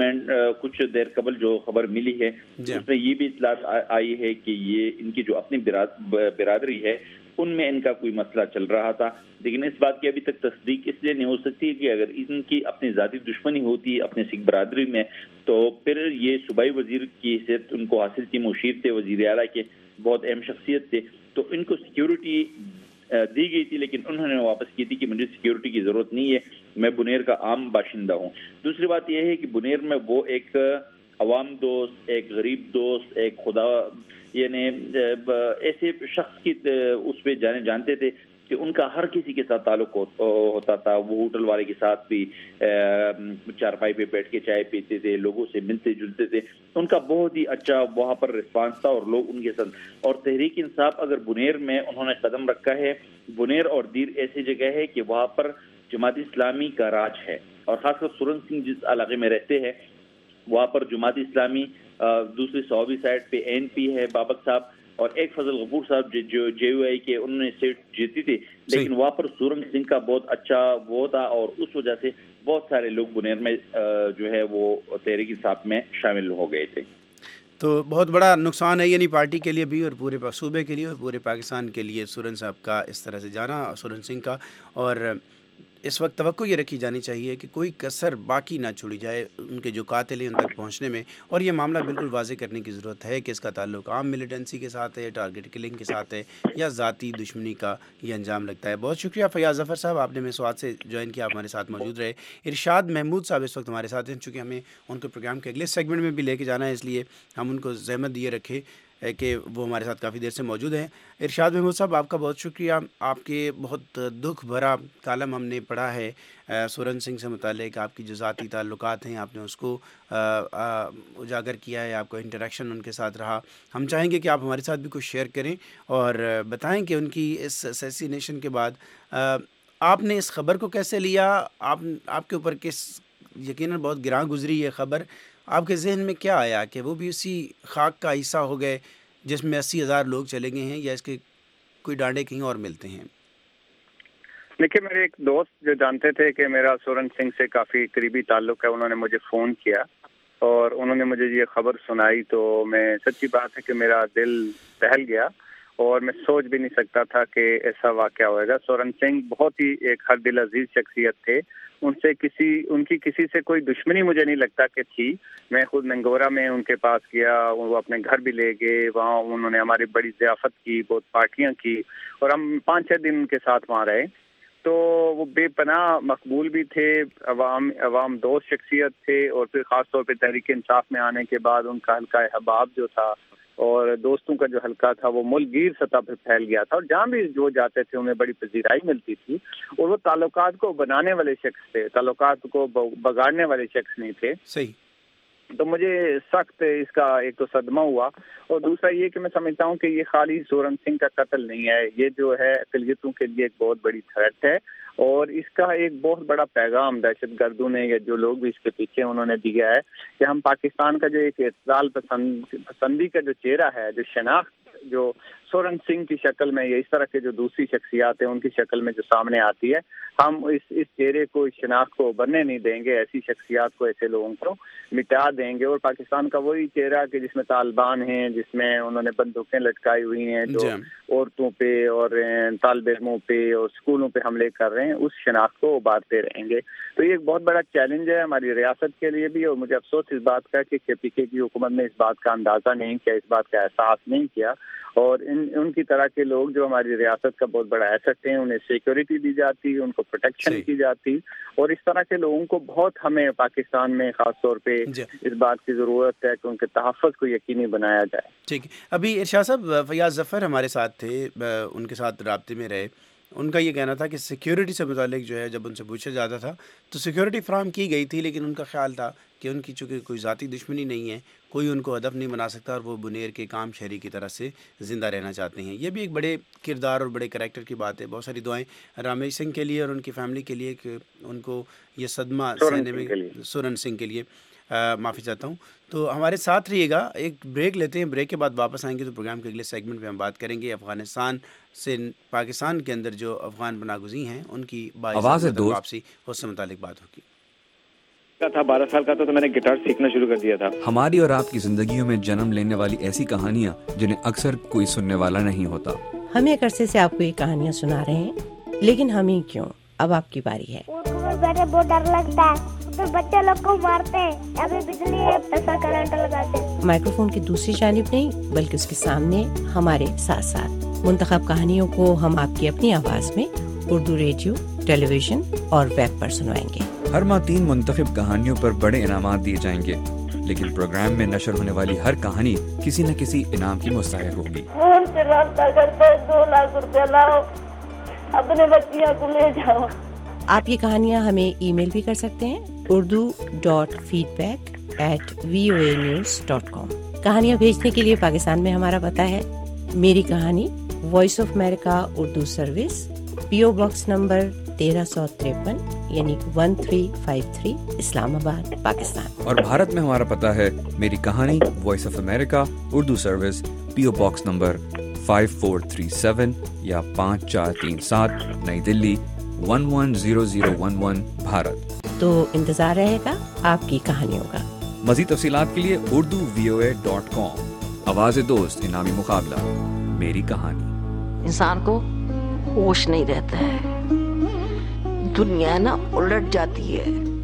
کچھ دیر قبل جو خبر ملی ہے اس میں یہ بھی اطلاعات آئی ہے کہ یہ ان کی جو اپنی برادری ہے ان میں ان کا کوئی مسئلہ چل رہا تھا. لیکن اس بات کی ابھی تک تصدیق اس لیے نہیں ہو سکتی کہ اگر ان کی اپنی ذاتی دشمنی ہوتی اپنے سکھ برادری میں تو پھر یہ صوبائی وزیر کی حیثیت ان کو حاصل تھی، مشیر تھے، وزیر اعلیٰ کے بہت اہم شخصیت تھے، تو ان کو سیکیورٹی دی گئی تھی، لیکن انہوں نے واپس کی تھی کہ مجھے سیکیورٹی کی ضرورت نہیں ہے، میں بنیر کا عام باشندہ ہوں. دوسری بات یہ ہے کہ بنیر میں وہ ایک عوام دوست، ایک غریب دوست، ایک خدا، یعنی ایسے شخص کی اس پہ جانتے تھے کہ ان کا ہر کسی کے ساتھ تعلق ہوتا تھا. وہ ہوٹل والے کے ساتھ بھی چارپائی پہ بیٹھ کے چائے پیتے تھے، لوگوں سے ملتے جلتے تھے. ان کا بہت ہی اچھا وہاں پر رسپانس تھا، اور لوگ ان کے ساتھ. اور تحریک انصاف اگر بنیر میں انہوں نے قدم رکھا ہے، بنیر اور دیر ایسی جگہ ہے کہ وہاں پر جماعت اسلامی کا راج ہے، اور خاص کر سورن سنگھ جس علاقے میں رہتے ہیں وہاں پر جماعت اسلامی، دوسری صوبی سائڈ پہ NP ہے بابک صاحب، اور ایک فضل غفور صاحب جو JUI کے انہوں نے سیٹ جیتی تھی، لیکن وہاں پر سورنگ سنگھ کا بہت اچھا وہ تھا، اور اس وجہ سے بہت سارے لوگ بنیر میں جو ہے وہ تحریک انصاف میں شامل ہو گئے تھے. تو بہت بڑا نقصان ہے، یعنی پارٹی کے لیے بھی اور پورے صوبے کے لیے اور پورے پاکستان کے لیے سورن صاحب کا اس طرح سے جانا، سورن سنگھ کا. اور اس وقت توقع یہ رکھی جانی چاہیے کہ کوئی کسر باقی نہ چھوڑی جائے ان کے جو قاتل ہیں ان تک پہنچنے میں، اور یہ معاملہ بالکل واضح کرنے کی ضرورت ہے کہ اس کا تعلق عام ملیٹنسی کے ساتھ ہے، ٹارگٹ کلنگ کے ساتھ ہے، یا ذاتی دشمنی کا یہ انجام لگتا ہے. بہت شکریہ فیاض ظفر صاحب، آپ نے میں سوات سے جوائن کیا، آپ ہمارے ساتھ موجود رہے. ارشاد محمود صاحب اس وقت ہمارے ساتھ ہیں، چونکہ ہمیں ان کو پروگرام کے اگلے سیگمنٹ میں بھی لے کے جانا ہے، اس لیے ہم ان کو زحمت دیے رکھے کہ وہ ہمارے ساتھ کافی دیر سے موجود ہیں. ارشاد محمود صاحب، آپ کا بہت شکریہ. آپ کے بہت دکھ بھرا کالم ہم نے پڑھا ہے سورن سنگھ سے متعلق، آپ کی جو ذاتی تعلقات ہیں آپ نے اس کو اجاگر کیا ہے، آپ کو انٹریکشن ان کے ساتھ رہا. ہم چاہیں گے کہ آپ ہمارے ساتھ بھی کچھ شیئر کریں اور بتائیں کہ ان کی اس اسیسینیشن کے بعد آپ نے اس خبر کو کیسے لیا، آپ کے اوپر کس، یقیناً بہت گراں گزری یہ خبر، آپ کے ذہن میں کیا آیا کہ وہ بھی اسی خاک کا حصہ ہو گئے جس میں 80,000 لوگ چلے گئے ہیں، یا اس کے کوئی ڈانڈے کہیں اور ملتے ہیں؟ دیکھیے، میرے ایک دوست جو جانتے تھے کہ میرا سورن سنگھ سے کافی قریبی تعلق ہے، انہوں نے مجھے فون کیا اور انہوں نے مجھے یہ خبر سنائی، تو میں سچی بات ہے کہ میرا دل دہل گیا، اور میں سوچ بھی نہیں سکتا تھا کہ ایسا واقعہ ہوئے گا. سورن سنگھ بہت ہی ایک ہر دل عزیز شخصیت تھے، ان کی کسی سے کوئی دشمنی مجھے نہیں لگتا کہ تھی. میں خود ننگورہ میں ان کے پاس گیا، وہ اپنے گھر بھی لے گئے، وہاں انہوں نے ہماری بڑی ضیافت کی، بہت پارٹیاں کی، اور ہم 5-6 دن ان کے ساتھ وہاں رہے. تو وہ بے پناہ مقبول بھی تھے، عوام دوست شخصیت تھے، اور پھر خاص طور پہ تحریک انصاف میں آنے کے بعد ان کا حلقہ احباب جو تھا اور دوستوں کا جو حلقہ تھا وہ ملک گیر سطح پہ پھیل گیا تھا، اور جہاں بھی جو جاتے تھے انہیں بڑی پذیرائی ملتی تھی، اور وہ تعلقات کو بنانے والے شخص تھے، تعلقات کو بگاڑنے والے شخص نہیں تھے. صحیح. تو مجھے سخت اس کا ایک تو صدمہ ہوا، اور دوسرا یہ کہ میں سمجھتا ہوں کہ یہ خالی سورن سنگھ کا قتل نہیں ہے، یہ جو ہے اقلیتوں کے لیے ایک بہت بڑی تھریٹ ہے، اور اس کا ایک بہت بڑا پیغام دہشت گردوں نے یا جو لوگ بھی اس کے پیچھے انہوں نے دیا ہے کہ ہم پاکستان کا جو ایک اعتدال پسندی کا جو چہرہ ہے، جو شناخت جو سورن سنگھ کی شکل میں یا اس طرح کے جو دوسری شخصیات ہیں ان کی شکل میں جو سامنے آتی ہے، ہم اس چہرے کو، اس شناخت کو ابھرنے نہیں دیں گے، ایسی شخصیات کو، ایسے لوگوں کو مٹا دیں گے. اور پاکستان کا وہی چہرہ کہ جس میں طالبان ہیں، جس میں انہوں نے بندوقیں لٹکائی ہوئی ہیں، جو عورتوں پہ اور طالب علموں پہ اور اسکولوں پہ حملے کر رہے ہیں، اس شناخت کو ابھارتے رہیں گے. تو یہ ایک بہت بڑا چیلنج ہے ہماری ریاست کے لیے بھی، اور مجھے افسوس اس بات کا کہ پی کے کی حکومت نے اس بات کا اندازہ نہیں کیا، اس بات کا احساس نہیں کیا، اور ان کی طرح کے لوگ جو ہماری ریاست کا بہت بڑا ایسٹ ہیں انہیں سیکیورٹی دی جاتی، ان کو پروٹیکشن کی جاتی، اور اس طرح کے لوگوں کو بہت ہمیں پاکستان میں خاص طور پہ اس بات کی ضرورت ہے کہ ان کے تحفظ کو یقینی بنایا جائے. ٹھیک ہے. ابھی ارشاد صاحب فیاض ظفر ہمارے ساتھ تھے، ان کے ساتھ رابطے میں رہے. ان کا یہ کہنا تھا کہ سیکیورٹی سے متعلق جو ہے جب ان سے پوچھا جاتا تھا تو سیکیورٹی فراہم کی گئی تھی، لیکن ان کا خیال تھا کہ ان کی چونکہ کوئی ذاتی دشمنی نہیں ہے، کوئی ان کو ہدف نہیں بنا سکتا، اور وہ بنیر کے کام شہری کی طرح سے زندہ رہنا چاہتے ہیں. یہ بھی ایک بڑے کردار اور بڑے کریکٹر کی بات ہے. بہت ساری دعائیں رامیش سنگھ کے لیے اور ان کی فیملی کے لیے کہ ان کو یہ صدمہ سہنے میں، سورن سنگھ کے لیے معافی چاہتا ہوں. تو ہمارے ساتھ رہیے گا، ایک بریک لیتے ہیں، بریک کے بعد واپس آئیں گے تو پروگرام کے اگلے سیگمنٹ میں ہم بات کریں گے افغانستان سے پاکستان کے اندر جو افغان پناہ گزین ہیں ان کی واپسی، اس سے متعلق بات ہوگی. تھا 12 سال کا تو میں نے گٹار سیکھنا شروع کر دیا تھا. ہماری اور آپ کی زندگیوں میں جنم لینے والی ایسی کہانیاں جنہیں اکثر کوئی سننے والا نہیں ہوتا. ہم ایک عرصے سے آپ کو یہ کہانیاں سنا رہے ہیں، لیکن ہم ہی کیوں، اب آپ کی باری ہے. بہت ڈر لگتا ہے، بچے لوگ کو مارتے ہیں، ابھی بجلی ایسا کرنٹ لگاتے ہیں. مائکرو فون کی دوسری جانب نہیں بلکہ اس کے سامنے ہمارے ساتھ ساتھ منتخب کہانیوں کو ہم آپ کی اپنی آواز میں اردو ریڈیو، ٹیلی ویژن اور ویب پر سنوائیں گے. ہر ماہ 3 منتخب کہانیوں پر بڑے انعامات دیے جائیں گے، لیکن پروگرام میں نشر ہونے والی ہر کہانی کسی نہ کسی انعام کی مستحق ہوگی. فون سے رابطہ کرتے 2 لاکھ روپے لاؤ، اپنے بچیاں کو لے جاؤ. آپ یہ کہانیاں ہمیں ای میل بھی کر سکتے ہیں urdu.feedback@voanews.com. کہانیاں بھیجنے کے لیے پاکستان میں ہمارا پتہ ہے میری کہانی، voice of America Urdu service, PO box number 1353 یعنی 1353 اسلام آباد، پاکستان. اور بھارت میں ہمارا پتہ ہے میری کہانی، voice of America Urdu service, PO box number 5437 یا 5437 نئی دلی 110011 بھارت. تو انتظار رہے گا آپ کی کہانیوں کا. مزید تفصیلات کے لیے urduvoa.com. آواز دوست انعامی مقابلہ، میری کہانی. انسان کو ہوش نہیں رہتا ہے، دنیا نا الٹ جاتی ہے.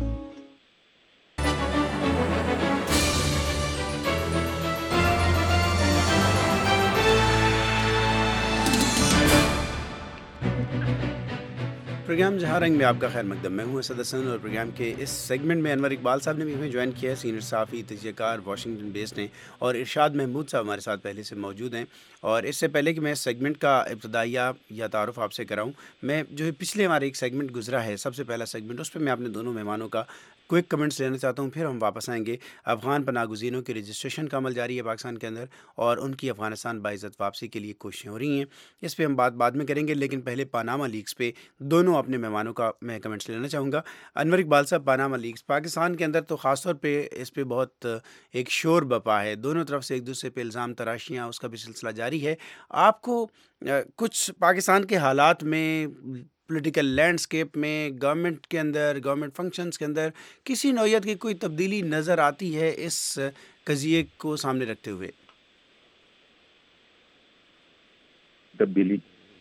پروگرام جہاں رنگ میں آپ کا خیر مقدم. میں ہوں اسد حسن، اور پروگرام کے اس سیگمنٹ میں انور اقبال صاحب نے بھی ہمیں جوائن کیا ہے. سینئر صحافی، تجزیہ کار، واشنگٹن بیسڈ ہیں، اور ارشاد محمود صاحب ہمارے ساتھ پہلے سے موجود ہیں. اور اس سے پہلے کہ میں اس سیگمنٹ کا ابتدائیہ یا تعارف آپ سے کراؤں، میں جو ہے پچھلے ہمارے ایک سیگمنٹ گزرا ہے، سب سے پہلا سیگمنٹ، اس پہ میں اپنے دونوں مہمانوں کا کوئک کمنٹس لینا چاہتا ہوں، پھر ہم واپس آئیں گے. افغان پناہ گزینوں کے رجسٹریشن کا عمل جاری ہے پاکستان کے اندر، اور ان کی افغانستان باعزت واپسی کے لیے کوششیں ہو رہی ہیں. اس پہ ہم بات بعد میں کریں گے، لیکن پہلے پاناما لیکس پہ دونوں اپنے مہمانوں کا میں کمنٹس لینا چاہوں گا. انور اقبال صاحب، پاناما لیکس پاکستان کے اندر تو خاص طور پہ اس پہ بہت ایک شور بپا ہے، دونوں طرف سے ایک دوسرے پہ الزام تراشیاں، اس کا بھی سلسلہ جاری ہے. آپ کو کچھ پاکستان کے حالات میں، پولیٹیکل لینڈسکیپ میں، گورنمنٹ کے اندر، گورنمنٹ فنکشنز کے اندر کسی نوعیت کی کوئی تبدیلی نظر آتی ہے اس قضیے کو سامنے رکھتے ہوئے؟ تبدیلی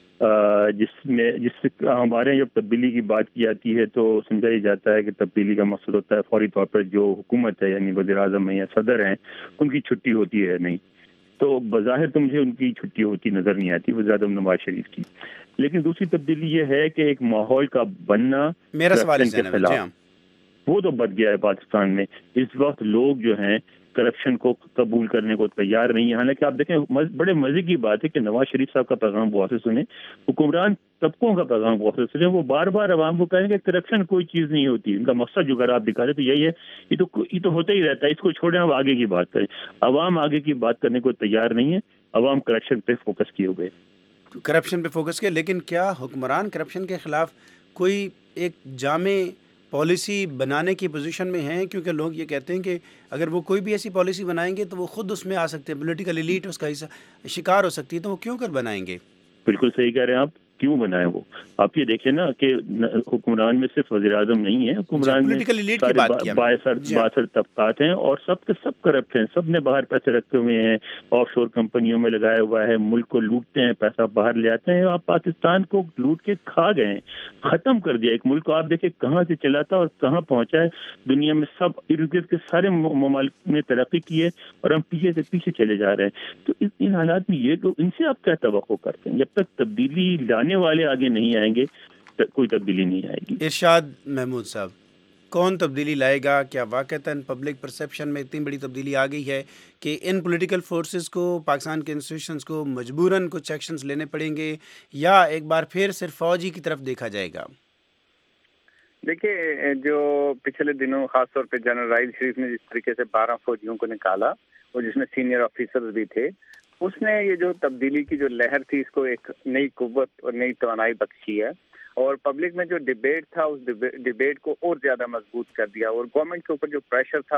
جس ہمارے جب تبدیلی کی بات کی جاتی ہے تو سمجھا ہی جاتا ہے کہ تبدیلی کا مقصد ہوتا ہے فوری طور پر جو حکومت ہے، یعنی وزیر اعظم ہیں یا صدر ہیں، ان کی چھٹی ہوتی ہے. نہیں تو بظاہر تو مجھے ان کی چھٹی ہوتی نظر نہیں آتی، وزیر اعظم نواز شریف کی. لیکن دوسری تبدیلی یہ ہے کہ ایک ماحول کا بننا میرا سوال کے خلاف وہ تو بڑھ گیا ہے پاکستان میں. اس وقت لوگ جو ہیں کرپشن کو قبول کرنے کو تیار نہیں ہے. حالانکہ آپ دیکھیں بڑے مزے کی بات ہے کہ نواز شریف صاحب کا پیغام غور سے سنیں, حکمران طبقوں کا پیغام غور سے سنیں. وہ بار بار عوام کو کہیں کہ کرپشن کوئی چیز نہیں ہوتی. ان کا مقصد جو اگر آپ دکھا رہے تو یہی ہے, یہ تو ہوتا ہی رہتا ہے, اس کو چھوڑیں ہم آگے کی بات کریں. عوام آگے کی بات کرنے کو تیار نہیں ہے, عوام کرپشن پہ فوکس کیے ہوئے, کرپشن پہ فوکس کیا. لیکن کیا حکمران کرپشن کے خلاف کوئی ایک جامع پالیسی بنانے کی پوزیشن میں ہیں؟ کیونکہ لوگ یہ کہتے ہیں کہ اگر وہ کوئی بھی ایسی پالیسی بنائیں گے تو وہ خود اس میں آ سکتے ہیں, پولیٹیکل ایلیٹ اس کا شکار ہو سکتی ہے, تو وہ کیوں کر بنائیں گے؟ بالکل صحیح کہہ رہے ہیں آپ, کیوں بنائیں وہ؟ آپ یہ دیکھیں نا کہ حکمران میں صرف وزیر اعظم نہیں ہے, حکمران میں باثر طبقات ہیں اور سب کے سب کرپٹ ہیں. سب نے باہر پیسے رکھے ہوئے ہیں, آف شور کمپنیوں میں لگایا ہوا ہے, ملک کو لوٹتے ہیں, پیسہ باہر لے آتے ہیں. آپ پاکستان کو لوٹ کے کھا گئے ہیں, ختم کر دیا ایک ملک کو. آپ دیکھیں کہاں سے چلا تھا اور کہاں پہنچا ہے. دنیا میں سب ارد گرد کے سارے ممالک نے ترقی کی ہے اور ہم پیچھے سے پیچھے چلے جا رہے ہیں. تو ان حالات میں یہ تو ان سے آپ کیا توقع کرتے ہیں؟ جب تک تبدیلی لانے والے آگے نہیں آئیں گے کوئی تبدیلی نہیں آئے گی. ارشاد محمود صاحب, کون تبدیلی لائے گا؟ کیا واقعتاً پبلک پرسیپشن میں اتنی بڑی تبدیلی آ گئی ہے کہ ان پولیٹیکل فورسز کو, پاکستان کے انسٹیٹیوشنز کو مجبوراً کچھ ایکشنز لینے پڑیں گے, یا ایک بار پھر صرف فوجی کی طرف دیکھا جائے گا؟ دیکھیے, جو پچھلے دنوں خاص طور پہ جنرل راحیل شریف نے جس طریقے سے 12 فوجیوں کو نکالا اور جس میں سینئر آفیسرز بھی تھے, اس نے یہ جو تبدیلی کی جو لہر تھی اس کو ایک نئی قوت اور نئی توانائی بخشی ہے. اور پبلک میں جو ڈیبیٹ تھا اس ڈیبیٹ کو اور زیادہ مضبوط کر دیا, اور گورنمنٹ کے اوپر جو پریشر تھا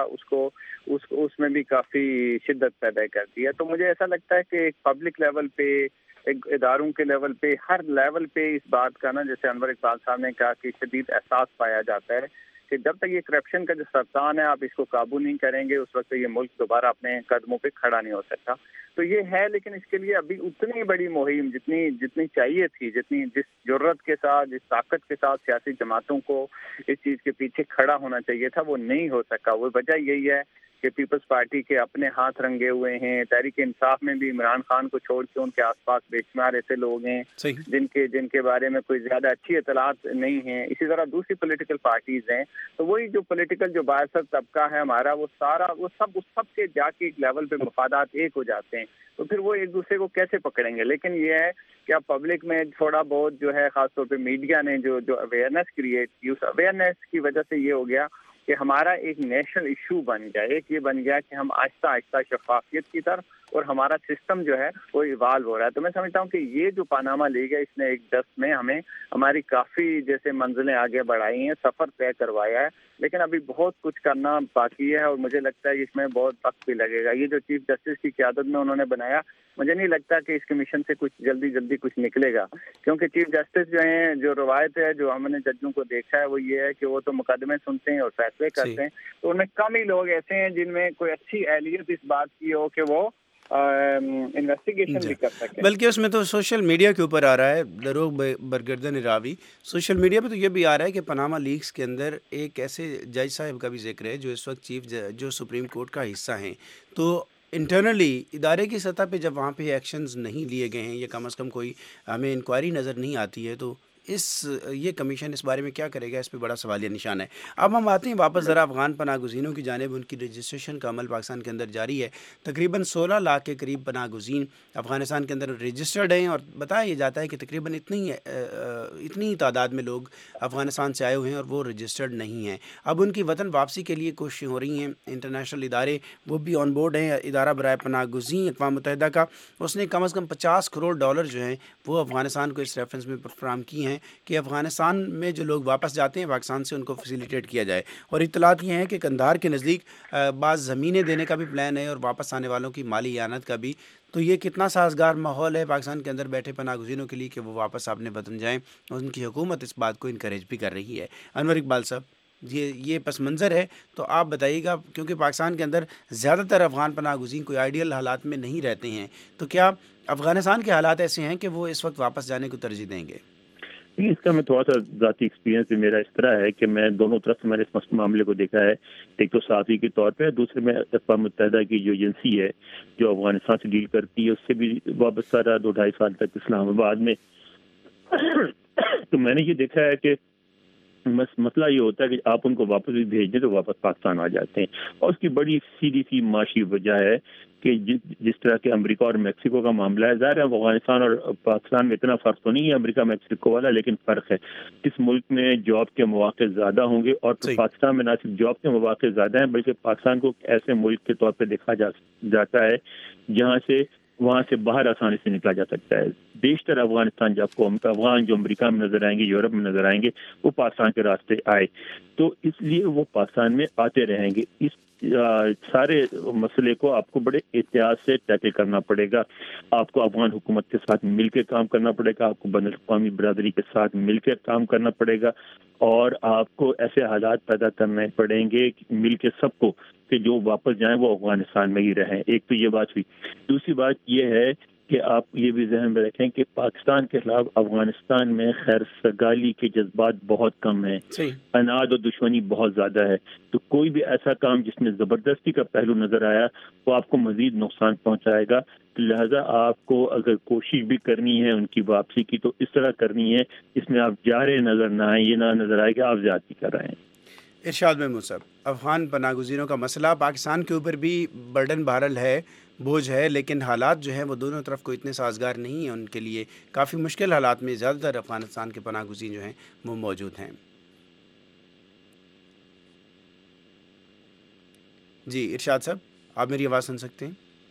اس میں بھی کافی شدت پیدا کر دیا. تو مجھے ایسا لگتا ہے کہ ایک پبلک لیول پہ, ایک اداروں کے لیول پہ, ہر لیول پہ اس بات کا نا, جیسے انور اقبال صاحب نے کہا کہ شدید احساس پایا جاتا ہے کہ جب تک یہ کرپشن کا جو سرطان ہے آپ اس کو قابو نہیں کریں گے اس وقت یہ ملک دوبارہ اپنے قدموں پہ کھڑا نہیں ہو سکتا. تو یہ ہے, لیکن اس کے لیے ابھی اتنی بڑی مہم جتنی چاہیے تھی, جس جرت کے ساتھ, جس طاقت کے ساتھ سیاسی جماعتوں کو اس چیز کے پیچھے کھڑا ہونا چاہیے تھا, وہ نہیں ہو سکا. وہ وجہ یہی ہے کہ پیپلز پارٹی کے اپنے ہاتھ رنگے ہوئے ہیں. تحریک انصاف میں بھی عمران خان کو چھوڑ کے ان کے آس پاس بے شمار ایسے لوگ ہیں جن کے بارے میں کوئی زیادہ اچھی اطلاعات نہیں ہیں. اسی طرح دوسری پولیٹیکل پارٹیز ہیں. تو وہی جو پولیٹیکل جو بااثر طبقہ ہے ہمارا, وہ سب کے جا کے ایک لیول پہ مفادات ایک ہو جاتے ہیں. تو پھر وہ ایک دوسرے کو کیسے پکڑیں گے؟ لیکن یہ ہے کہ اب پبلک میں تھوڑا بہت جو ہے, خاص طور پہ میڈیا نے جو اویئرنیس کریٹ کی, اس اویئرنیس کی وجہ سے یہ ہو گیا کہ ہمارا ایک نیشنل ایشو بن گیا. ایک یہ بن گیا کہ ہم آہستہ آہستہ شفافیت کی طرف, اور ہمارا سسٹم جو ہے وہ ایوالو ہو رہا ہے. تو میں سمجھتا ہوں کہ یہ جو پاناما لیگ ہے اس نے ایک دست میں ہماری کافی جیسے منزلیں آگے بڑھائی ہیں, سفر طے کروایا ہے, لیکن ابھی بہت کچھ کرنا باقی ہے. اور مجھے لگتا ہے اس میں بہت وقت بھی لگے گا. یہ جو چیف جسٹس کی قیادت میں انہوں نے بنایا, مجھے نہیں لگتا کہ اس کمیشن سے کچھ جلدی کچھ نکلے گا, کیونکہ چیف جسٹس جو ہیں, جو روایت ہے جو ہم نے ججوں کو دیکھا ہے وہ یہ ہے کہ وہ تو مقدمے سنتے ہیں اور فیصلے کرتے ہیں. تو ان میں کم ہی لوگ ایسے ہیں جن میں کوئی اچھی اہلیت اس بات کی ہو کہ وہ انویسٹیگیشن بھی کر سکیں. بلکہ اس میں تو سوشل میڈیا کے اوپر آ رہا ہے, دروغ برگردن راوی. سوشل میڈیا پہ تو یہ بھی آ رہا ہے کہ پاناما لیکس کے اندر ایک ایسے جج صاحب کا بھی ذکر ہے جو اس وقت جو سپریم کورٹ کا حصہ ہیں. تو انٹرنلی ادارے کی سطح پہ جب وہاں پہ ایکشنز نہیں لیے گئے ہیں, یا کم از کم کوئی ہمیں انکوائری نظر نہیں آتی ہے, تو یہ کمیشن اس بارے میں کیا کرے گا؟ اس پہ بڑا سوالیہ نشان ہے. اب ہم آتے ہیں واپس ذرا افغان پناہ گزینوں کی جانب. ان کی رجسٹریشن کا عمل پاکستان کے اندر جاری ہے. تقریباً 16 لاکھ کے قریب پناہ گزین افغانستان کے اندر رجسٹرڈ ہیں, اور بتایا یہ جاتا ہے کہ تقریباً اتنی تعداد میں لوگ افغانستان سے آئے ہوئے ہیں اور وہ رجسٹرڈ نہیں ہیں. اب ان کی وطن واپسی کے لیے کوششیں ہو رہی ہیں. انٹرنیشنل ادارے وہ بھی آن بورڈ ہیں. ادارہ برائے پناہ گزین اقوام متحدہ کا, اس نے کم از کم $50 کروڑ جو ہیں وہ افغانستان کو اس ریفرنس میں فراہم کی ہیں کہ افغانستان میں جو لوگ واپس جاتے ہیں پاکستان سے ان کو فیسیلیٹیٹ کیا جائے. اور اطلاعات یہ ہیں کہ قندھار کے نزدیک بعض زمینیں دینے کا بھی پلان ہے, اور واپس آنے والوں کی مالی اعانت کا بھی. تو یہ کتنا سازگار ماحول ہے پاکستان کے اندر بیٹھے پناہ گزینوں کے لیے کہ وہ واپس اپنے وطن جائیں, اور ان کی حکومت اس بات کو انکریج بھی کر رہی ہے. انور اقبال صاحب, یہ پس منظر ہے, تو آپ بتائیے گا, کیونکہ پاکستان کے اندر زیادہ تر افغان پناہ گزین کوئی آئیڈیل حالات میں نہیں رہتے ہیں, تو کیا افغانستان کے حالات ایسے ہیں کہ وہ اس وقت واپس جانے کو ترجیح دیں گے؟ اس کا میں تھوڑا سا ذاتی ایکسپیرینس بھی میرا اس طرح ہے کہ میں دونوں طرف سے میں نے اس معاملے کو دیکھا ہے. ایک تو صحافی کے طور پہ, دوسرے میں اقوام متحدہ کی جو ایجنسی ہے جو افغانستان سے ڈیل کرتی ہے اس سے بھی وابستہ رہا 2-2.5 سال تک اسلام آباد میں. تو میں نے یہ دیکھا ہے کہ مسئلہ یہ ہوتا ہے کہ آپ ان کو واپس بھی بھیج دیں تو واپس پاکستان آ جاتے ہیں، اور اس کی بڑی سیدھی سی معاشی وجہ ہے کہ جس طرح کہ امریکہ اور میکسیکو کا معاملہ ہے، ظاہر ہے افغانستان اور پاکستان میں اتنا فرق تو نہیں ہے امریکہ میکسیکو والا، لیکن فرق ہے اس ملک میں جاب کے مواقع زیادہ ہوں گے، اور پاکستان میں نہ صرف جاب کے مواقع زیادہ ہیں بلکہ پاکستان کو ایسے ملک کے طور پہ دیکھا جاتا ہے وہاں سے باہر آسانی سے نکلا جا سکتا ہے۔ بیشتر افغانستان افغان جو امریکہ میں نظر آئیں گے، یورپ میں نظر آئیں گے، وہ پاکستان کے راستے آئے، تو اس لیے وہ پاکستان میں آتے رہیں گے۔ اس سارے مسئلے کو آپ کو بڑے احتیاط سے ٹیکل کرنا پڑے گا، آپ کو افغان حکومت کے ساتھ مل کے کام کرنا پڑے گا، آپ کو بین الاقوامی برادری کے ساتھ مل کے کام کرنا پڑے گا، اور آپ کو ایسے حالات پیدا کرنے پڑیں گے مل کے سب کو کہ جو واپس جائیں وہ افغانستان میں ہی رہیں۔ ایک تو یہ بات ہوئی، دوسری بات یہ ہے کہ آپ یہ بھی ذہن میں رکھیں کہ پاکستان کے خلاف افغانستان میں خیر سگالی کے جذبات بہت کم ہیں، اناد اور دشمنی بہت زیادہ ہے، تو کوئی بھی ایسا کام جس میں زبردستی کا پہلو نظر آیا وہ آپ کو مزید نقصان پہنچائے گا، لہذا آپ کو اگر کوشش بھی کرنی ہے ان کی واپسی کی تو اس طرح کرنی ہے اس میں آپ جا رہے نظر نہ آئیں، یہ نہ نظر آئے کہ آپ زیادتی کر رہے ہیں۔ ارشاد محمود صاحب، افغان پناہ گزینوں کا مسئلہ پاکستان کے اوپر بھی برڈن بہرحال ہے، بوجھ ہے، لیکن حالات جو ہیں وہ دونوں طرف کو اتنے سازگار نہیں ہیں، ان کے لیے کافی مشکل حالات میں زیادہ تر افغانستان کے پناہ گزین جو ہیں وہ موجود ہیں۔ جی ارشاد صاحب، آپ میری آواز سن سکتے ہیں؟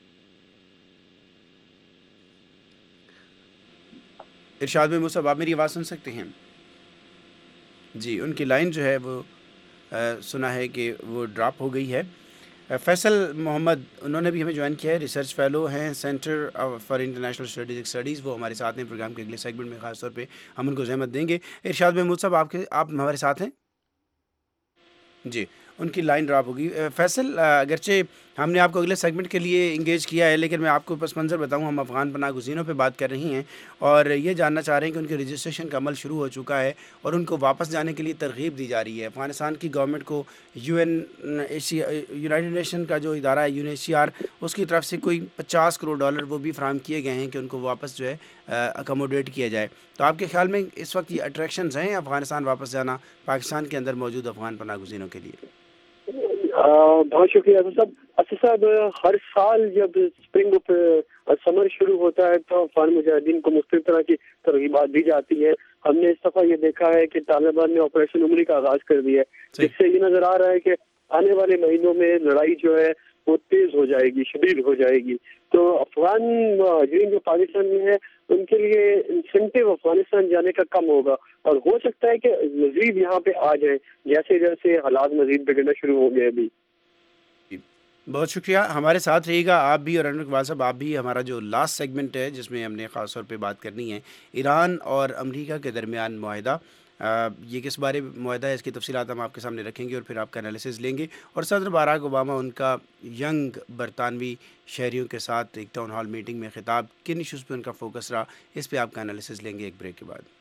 ارشاد محمود صاحب، آپ میری آواز سن سکتے ہیں؟ جی ان کی لائن جو ہے وہ سنا ہے کہ وہ ڈراپ ہو گئی ہے۔ فیصل محمد انہوں نے بھی ہمیں جوائن کیا ہے، ریسرچ فیلو ہیں سینٹر فار انٹرنیشنل اسٹڈیز، وہ ہمارے ساتھ ہیں پروگرام کے اگلے سیگمنٹ میں، خاص طور پہ ہم ان کو زحمت دیں گے۔ ارشاد محمود صاحب آپ ہمارے ساتھ ہیں؟ جی ان کی لائن ڈراپ ہوگی۔ فیصل، اگرچہ ہم نے آپ کو اگلے سیگمنٹ کے لیے انگیج کیا ہے، لیکن میں آپ کو پس منظر بتاؤں، ہم افغان پناہ گزینوں پہ بات کر رہی ہیں اور یہ جاننا چاہ رہے ہیں کہ ان کے رجسٹریشن کا عمل شروع ہو چکا ہے اور ان کو واپس جانے کے لیے ترغیب دی جا رہی ہے۔ افغانستان کی گورنمنٹ کو یونائٹڈ نیشن کا جو ادارہ ہے UNHCR، اس کی طرف سے کوئی $50 کروڑ وہ بھی فراہم کیے گئے ہیں کہ ان کو واپس جو ہے اکوموڈیٹ کیا جائے۔ تو آپ کے خیال میں اس وقت یہ اٹریکشنز ہیں افغانستان واپس جانا پاکستان کے اندر موجود افغان پناہ گزینوں کے لیے؟ بہت شکریہ اسد صاحب۔ ہر سال جب اسپرنگ آف سمر شروع ہوتا ہے تو افغان مجاہدین کو مختلف طرح کی ترغیبات دی جاتی ہے۔ ہم نے اس دفعہ یہ دیکھا ہے کہ طالبان نے آپریشن عمری کا آغاز کر دیا ہے، جس سے یہ نظر آ رہا ہے کہ آنے والے مہینوں میں لڑائی جو ہے وہ تیز ہو جائے گی، شدید ہو جائے گی۔ تو افغان مہاجرین جو پاکستان میں ہیں ان کے لیے انسینٹیو افغانستان جانے کا کم ہوگا، اور ہو سکتا ہے کہ مزید یہاں پہ آ جائیں جیسے جیسے حالات مزید بگڑنا شروع ہو گئے ابھی۔ بہت شکریہ، ہمارے ساتھ رہیے گا آپ بھی، اور انور اقبال صاحب آپ بھی۔ ہمارا جو لاسٹ سیگمنٹ ہے جس میں ہم نے خاص طور پہ بات کرنی ہے ایران اور امریکہ کے درمیان معاہدہ، یہ کس بارے معاہدہ ہے اس کی تفصیلات ہم آپ کے سامنے رکھیں گے اور پھر آپ کا انالیسز لیں گے۔ اور صدر باراک اوباما ان کا ینگ برطانوی شہریوں کے ساتھ ایک ٹاؤن ہال میٹنگ میں خطاب، کن ایشوز پہ ان کا فوکس رہا، اس پہ آپ کا انالیسز لیں گے ایک بریک کے بعد۔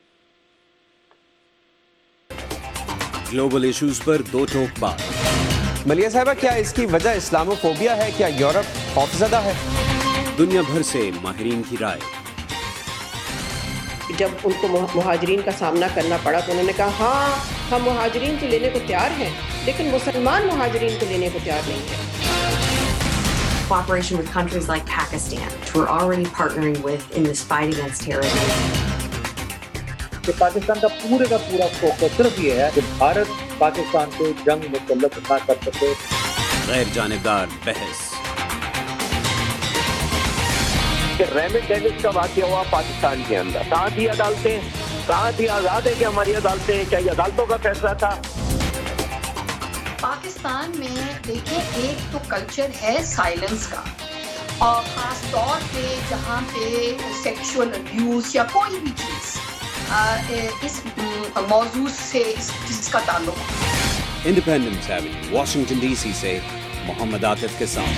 گلوبل ایشوز پر دو ٹوک بات۔ ملیہ صاحبہ، کیا اس کی وجہ اسلامو فوبیا ہے؟ کیا یورپ خوفزدہ ہے؟ دنیا بھر سے ماہرین کی رائے۔ جب ان کو مہاجرین کا سامنا کرنا پڑا تو انہوں نے کہا ہاں ہم مہاجرین تو لینے کو تیار ہیں، لیکن مسلمان مہاجرین کو لینے کو تیار نہیں ہیں۔ Cooperation with countries like Pakistan, which we're already partnering with in this fight against terrorism. کہ پاکستان کا پورا فوکس صرف یہ ہے کہ بھارت پاکستان کو جنگ مسلط نہ کر سکے۔ غیر جانبدار بحث۔ کہ ریمٹ ڈیوس کا واقعہ ہوا پاکستان کے اندر، کہاں تھی عدالتیں، کہاں تھی آزاد ہے کہ ہماری عدالتیں، کیا یہ عدالتوں کا فیصلہ تھا؟ پاکستان میں دیکھیں ایک تو کلچر ہے سائلنس کا، اور خاص طور پہ جہاں پہ سیکشول ابیوز یا کوئی بھی چیز اس موضوع سے جس کا تعلق۔ Independence Avenue, Washington D C سے محمد عاطف کے ساتھ۔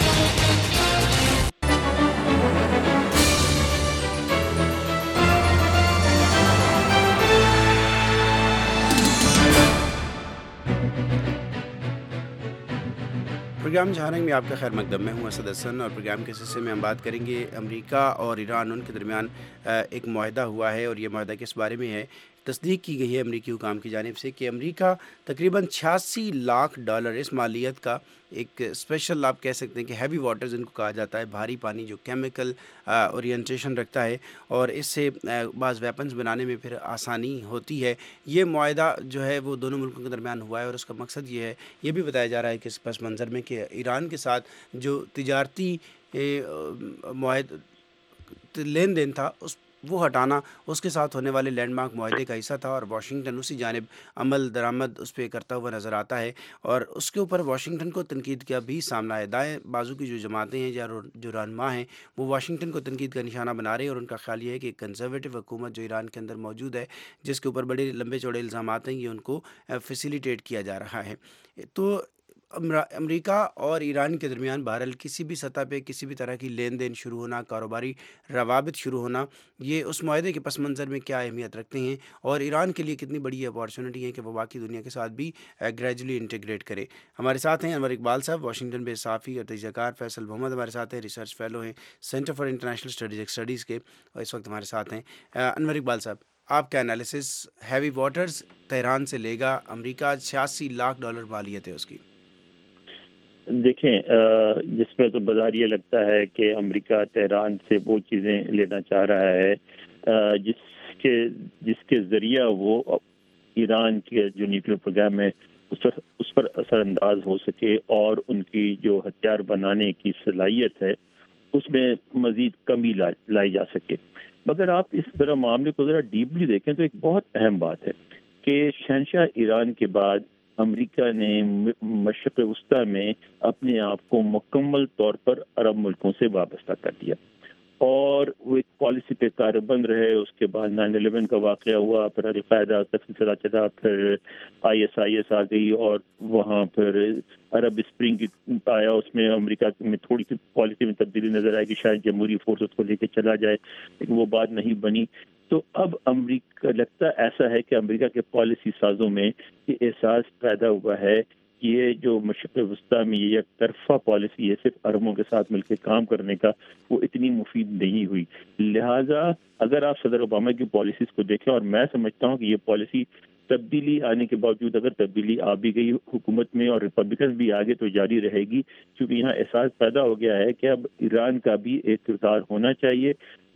پروگرام جہانگ میں آپ کا خیر مقدم. میں ہوں اسد حسن اور پروگرام کے سلسلے میں ہم بات کریں گے امریکہ اور ایران ان کے درمیان ایک معاہدہ ہوا ہے اور یہ معاہدہ کس بارے میں ہے. تصدیق کی گئی ہے امریکی حکام کی جانب سے کہ امریکہ تقریباً $86 لاکھ اس مالیت کا ایک اسپیشل آپ کہہ سکتے ہیں کہ ہیوی واٹرز ان کو کہا جاتا ہے, بھاری پانی جو کیمیکل اورینٹیشن رکھتا ہے اور اس سے بعض ویپنز بنانے میں پھر آسانی ہوتی ہے. یہ معاہدہ جو ہے وہ دونوں ملکوں کے درمیان ہوا ہے اور اس کا مقصد یہ ہے, یہ بھی بتایا جا رہا ہے کہ اس پس منظر میں کہ ایران کے ساتھ جو تجارتی لین دین تھا وہ ہٹانا اس کے ساتھ ہونے والے لینڈ مارک معاہدے کا حصہ تھا اور واشنگٹن اسی جانب عمل درآمد اس پہ کرتا ہوا نظر آتا ہے اور اس کے اوپر واشنگٹن کو تنقید کا بھی سامنا ہے. دائیں بازو کی جو جماعتیں ہیں یا جو رہنما ہیں وہ واشنگٹن کو تنقید کا نشانہ بنا رہے ہیں اور ان کا خیال یہ ہے کہ کنزرویٹو حکومت جو ایران کے اندر موجود ہے جس کے اوپر بڑے لمبے چوڑے الزامات ہیں یہ ان کو فیسیلیٹیٹ کیا جا رہا ہے. تو امریکہ اور ایران کے درمیان بہرحال کسی بھی سطح پہ کسی بھی طرح کی لین دین شروع ہونا, کاروباری روابط شروع ہونا, یہ اس معاہدے کے پس منظر میں کیا اہمیت رکھتے ہیں اور ایران کے لیے کتنی بڑی اپارچونٹی ہے کہ وہ باقی دنیا کے ساتھ بھی گریجولی انٹیگریٹ کرے. ہمارے ساتھ ہیں انور اقبال صاحب, واشنگٹن بیس صحافی اور تجزیہ کار. فیصل محمد ہمارے ساتھ ہیں, ریسرچ فیلو ہیں سینٹر فار انٹرنیشنل اسٹڈیز کے اور اس وقت ہمارے ساتھ ہیں. انور اقبال صاحب, آپ کا انالیسس, ہیوی واٹرز تہران سے لے گا امریکہ, $86 لاکھ مالیت ہے اس کی. دیکھیں, جس میں تو بظاہر یہ لگتا ہے کہ امریکہ تہران سے وہ چیزیں لینا چاہ رہا ہے جس کے ذریعہ وہ ایران کے جو نیوکلیر پروگرام ہے اس پر اثر انداز ہو سکے اور ان کی جو ہتھیار بنانے کی صلاحیت ہے اس میں مزید کمی لائی جا سکے. مگر آپ اس طرح معاملے کو ذرا ڈیپلی دیکھیں تو ایک بہت اہم بات ہے کہ شہنشاہ ایران کے بعد امریکہ نے مشرق وسطیٰ میں اپنے آپ کو مکمل طور پر عرب ملکوں سے وابستہ کر دیا اور وہ ایک پالیسی پہ کاربند رہے. اس کے بعد 9/11 کا واقعہ ہوا, پھر القاعدہ کا سلسلہ چلا, پھر ISIS آ گئی اور وہاں پھر عرب اسپرنگ آیا. اس میں امریکہ میں تھوڑی سی پالیسی میں تبدیلی نظر آئے کہ شاید جمہوری فورس اس کو لے کے چلا جائے, لیکن وہ بات نہیں بنی. تو اب امریکہ لگتا ایسا ہے کہ امریکہ کے پالیسی سازوں میں یہ احساس پیدا ہوا ہے کہ یہ جو مشرق وسطیٰ میں یہ یک طرفہ پالیسی ہے صرف عربوں کے ساتھ مل کے کام کرنے کا, وہ اتنی مفید نہیں ہوئی. لہٰذا اگر آپ صدر اوباما کی پالیسیز کو دیکھیں, اور میں سمجھتا ہوں کہ یہ پالیسی تبدیلی آنے کے باوجود اگر تبدیلی آ بھی گئی حکومت میں اور ریپبلکن بھی آگے تو جاری رہے گی, کیونکہ یہاں احساس پیدا ہو گیا ہے کہ اب ایران کا بھی ایک کردار ہونا چاہیے,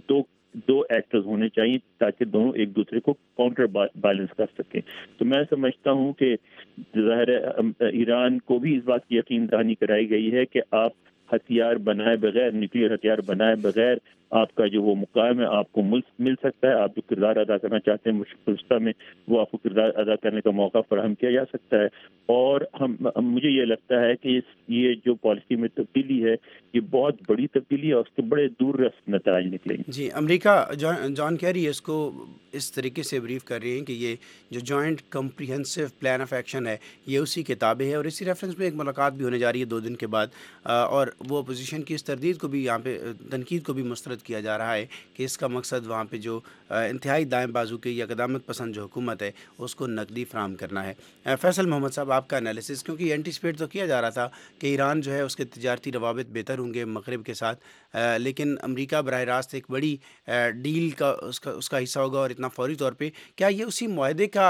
دو ایکٹرز ہونے چاہیے تاکہ دونوں ایک دوسرے کو کاؤنٹر بیلنس کر سکیں. تو میں سمجھتا ہوں کہ ظاہر ایران کو بھی اس بات کی یقین دہانی کرائی گئی ہے کہ آپ ہتھیار بنائے بغیر, نیوکلیئر ہتھیار بنائے بغیر آپ کا جو وہ مقام ہے آپ کو مل سکتا ہے. آپ جو کردار ادا کرنا چاہتے ہیں مشرق وسطیٰ میں وہ آپ کو کردار ادا کرنے کا موقع فراہم کیا جا سکتا ہے. اور مجھے یہ لگتا ہے کہ یہ جو پالیسی میں تبدیلی ہے یہ بہت بڑی تبدیلی ہے اور اس کے بڑے دور رس نتائج نکلیں گے. جی, امریکہ جان کیری اس کو اس طریقے سے بریف کر رہے ہیں کہ یہ جو joint comprehensive plan of action ہے یہ اسی کتابیں ہے اور اسی ریفرنس میں ایک ملاقات بھی ہونے جا رہی ہے 2 دن کے بعد, اور وہ اپوزیشن کی اس تردید کو بھی یہاں پہ تنقید کو بھی مسترد کیا جا رہا ہے کہ اس کا مقصد وہاں پہ جو انتہائی دائیں بازو کی یا قدامت پسند جو حکومت ہے اس کو نقدی فراہم کرنا ہے. فیصل محمد صاحب, آپ کا انالیسس, کیونکہ یہ اینٹیسپیٹ تو کیا جا رہا تھا کہ ایران جو ہے اس کے تجارتی روابط بہتر ہوں گے مغرب کے ساتھ, لیکن امریکہ براہ راست ایک بڑی ڈیل کا اس کا حصہ ہوگا اور اتنا فوری طور پہ. کیا یہ اسی معاہدے کا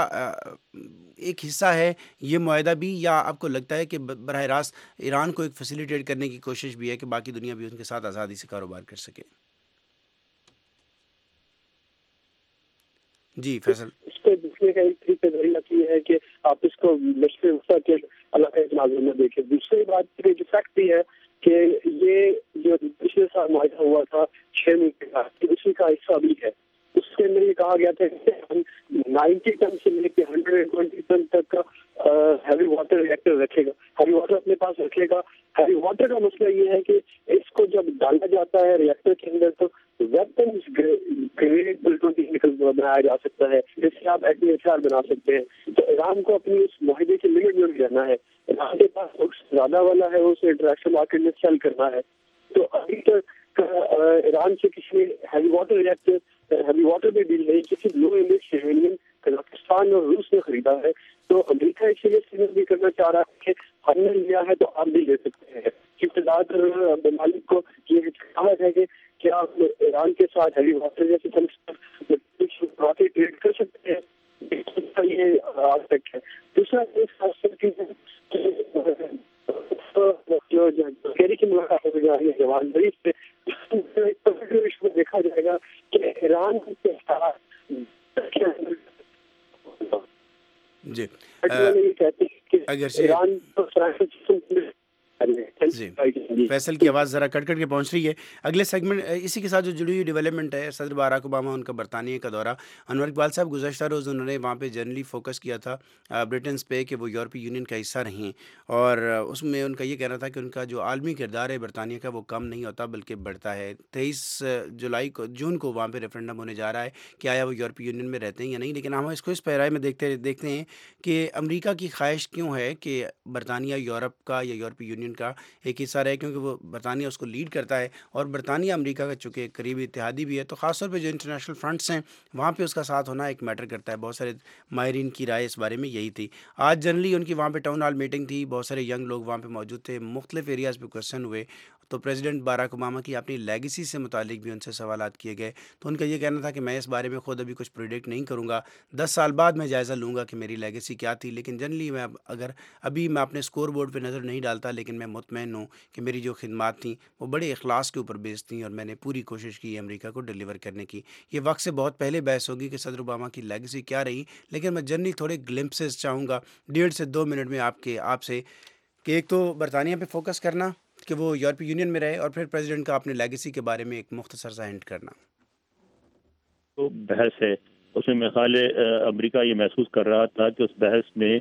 ایک حصہ ہے یہ معاہدہ بھی, یا آپ کو لگتا ہے کہ براہ راست ایران کو ایک فیسیلیٹیٹ کرنے کی کوشش بھی ہے کہ باقی دنیا بھی ان کے ساتھ آزادی سے کاروبار کر سکے؟ جی فیصل. اس کو دیکھنے کا ایک طریقہ ضرورت یہ ہے کہ آپ اس کو مشرق وسطیٰ کے علاقے کے ناظرین میں دیکھیں. دوسری بات جو فیکٹ بھی ہے کہ یہ جو پچھلے سال معاہدہ ہوا تھا 6 مہینے کے بعد, اسی کا حصہ بھی ہے. اس کے اندر یہ کہا گیا تھا کہ ہم 90 ٹن سے لے کے 120 ٹن تک کا ہیوی واٹر ریئیکٹر رکھے گا, ہیوی واٹر اپنے پاس رکھے گا. ہیوی واٹر کا مسئلہ یہ ہے کہ اس کو جب ڈالا جاتا ہے ریئیکٹر کے اندر تو ویپنز گریڈ کیمیکل بنایا جا سکتا ہے جس سے آپ ایٹمی ہتھیار بنا سکتے ہیں. تو ایران کو اپنی اس معاہدے کی لمٹ میں رہنا ہے. ایران کے پاس زیادہ والا ہے اسے انٹرنیشنل مارکیٹ میں سیل کرنا ہے. تو ابھی تک ایران سے کسی heavy water reactor heavy water میں ڈیل نہیں, کسی لو انڈیکس یورینیم قزاقستان اور روس نے خریدا ہے. تو امریکہ اس لیے سیگنل بھی کرنا چاہ رہا ہے کہ ہم نے لیا ہے تو آپ بھی لے سکتے ہیں. ابتدا کر ممالک کو یہ کہا ہے کہ کیا آپ ایران کے ساتھ ہیوی واٹر جیسے واقعی ٹریڈ کر سکتے ہیں. یہ آسپیکٹ ہے. دوسرا جو کیری کی ملاقات ہو جا رہی ہے جوان مریض سے دیکھا جائے گا کہ ایران کے ساتھ جی ایران جی فیصل کی آواز ذرا کٹ کے پہنچ رہی ہے. اگلے سیگمنٹ اسی کے ساتھ جو جڑی ہوئی ڈیولپمنٹ ہے, صدر باراک اوباما ان کا برطانیہ کا دورہ. انور اقبال صاحب, گزشتہ روز انہوں نے وہاں پہ جنرلی فوکس کیا تھا برٹنس پہ کہ وہ یورپی یونین کا حصہ رہیں, اور اس میں ان کا یہ کہنا تھا کہ ان کا جو عالمی کردار ہے برطانیہ کا وہ کم نہیں ہوتا بلکہ بڑھتا ہے. 23 جون کو وہاں پہ ریفرنڈم ہونے جا رہا ہے کہ آیا وہ یورپی یونین میں رہتے ہیں یا نہیں, لیکن ہم اس کو اس پیرائے میں دیکھتے ہیں کہ امریکہ کی خواہش کیوں ہے کہ برطانیہ یورپ کا یا یورپی یونین کا ایک حصہ رہے, کیونکہ وہ برطانیہ اس کو لیڈ کرتا ہے اور برطانیہ امریکہ کا چونکہ قریبی اتحادی بھی ہے, تو خاص طور پہ جو انٹرنیشنل فرنٹس ہیں وہاں پہ اس کا ساتھ ہونا ایک میٹر کرتا ہے. بہت سارے ماہرین کی رائے اس بارے میں یہی تھی. آج جنرلی ان کی وہاں پہ ٹاؤن ہال میٹنگ تھی, بہت سارے ینگ لوگ وہاں پہ موجود تھے, مختلف ایریاز پہ کوشچن ہوئے, تو پریزیڈنٹ باراک اوباما کی اپنی لیگیسی سے متعلق بھی ان سے سوالات کیے گئے. تو ان کا یہ کہنا تھا کہ میں اس بارے میں خود ابھی کچھ پریڈکٹ نہیں کروں گا, 10 سال بعد میں جائزہ لوں گا کہ میری لیگیسی کیا تھی, لیکن جنرلی میں ابھی میں اپنے اسکور بورڈ پہ نظر نہیں ڈالتا, لیکن میں مطمئن ہوں کہ میری جو خدمات تھیں وہ بڑے اخلاص کے اوپر بیس تھیں اور میں نے پوری کوشش کی امریکہ کو ڈیلیور کرنے کی. یہ وقت سے بہت پہلے بحث ہوگی کہ صدر اوباما کی لیگیسی کیا رہی, لیکن میں جنرلی تھوڑے گلمپسز چاہوں گا 1.5 سے 2 منٹ میں آپ سے کہ ایک تو برطانیہ پہ فوکس کرنا کہ وہ یورپی یونین میں رہے, اور پھر پریزیڈنٹ کا اپنے لیگیسی کے بارے میں ایک مختصر سا ہنٹ کرنا. تو بحث ہے اس میں خیال امریکہ یہ محسوس کر رہا تھا کہ اس بحث میں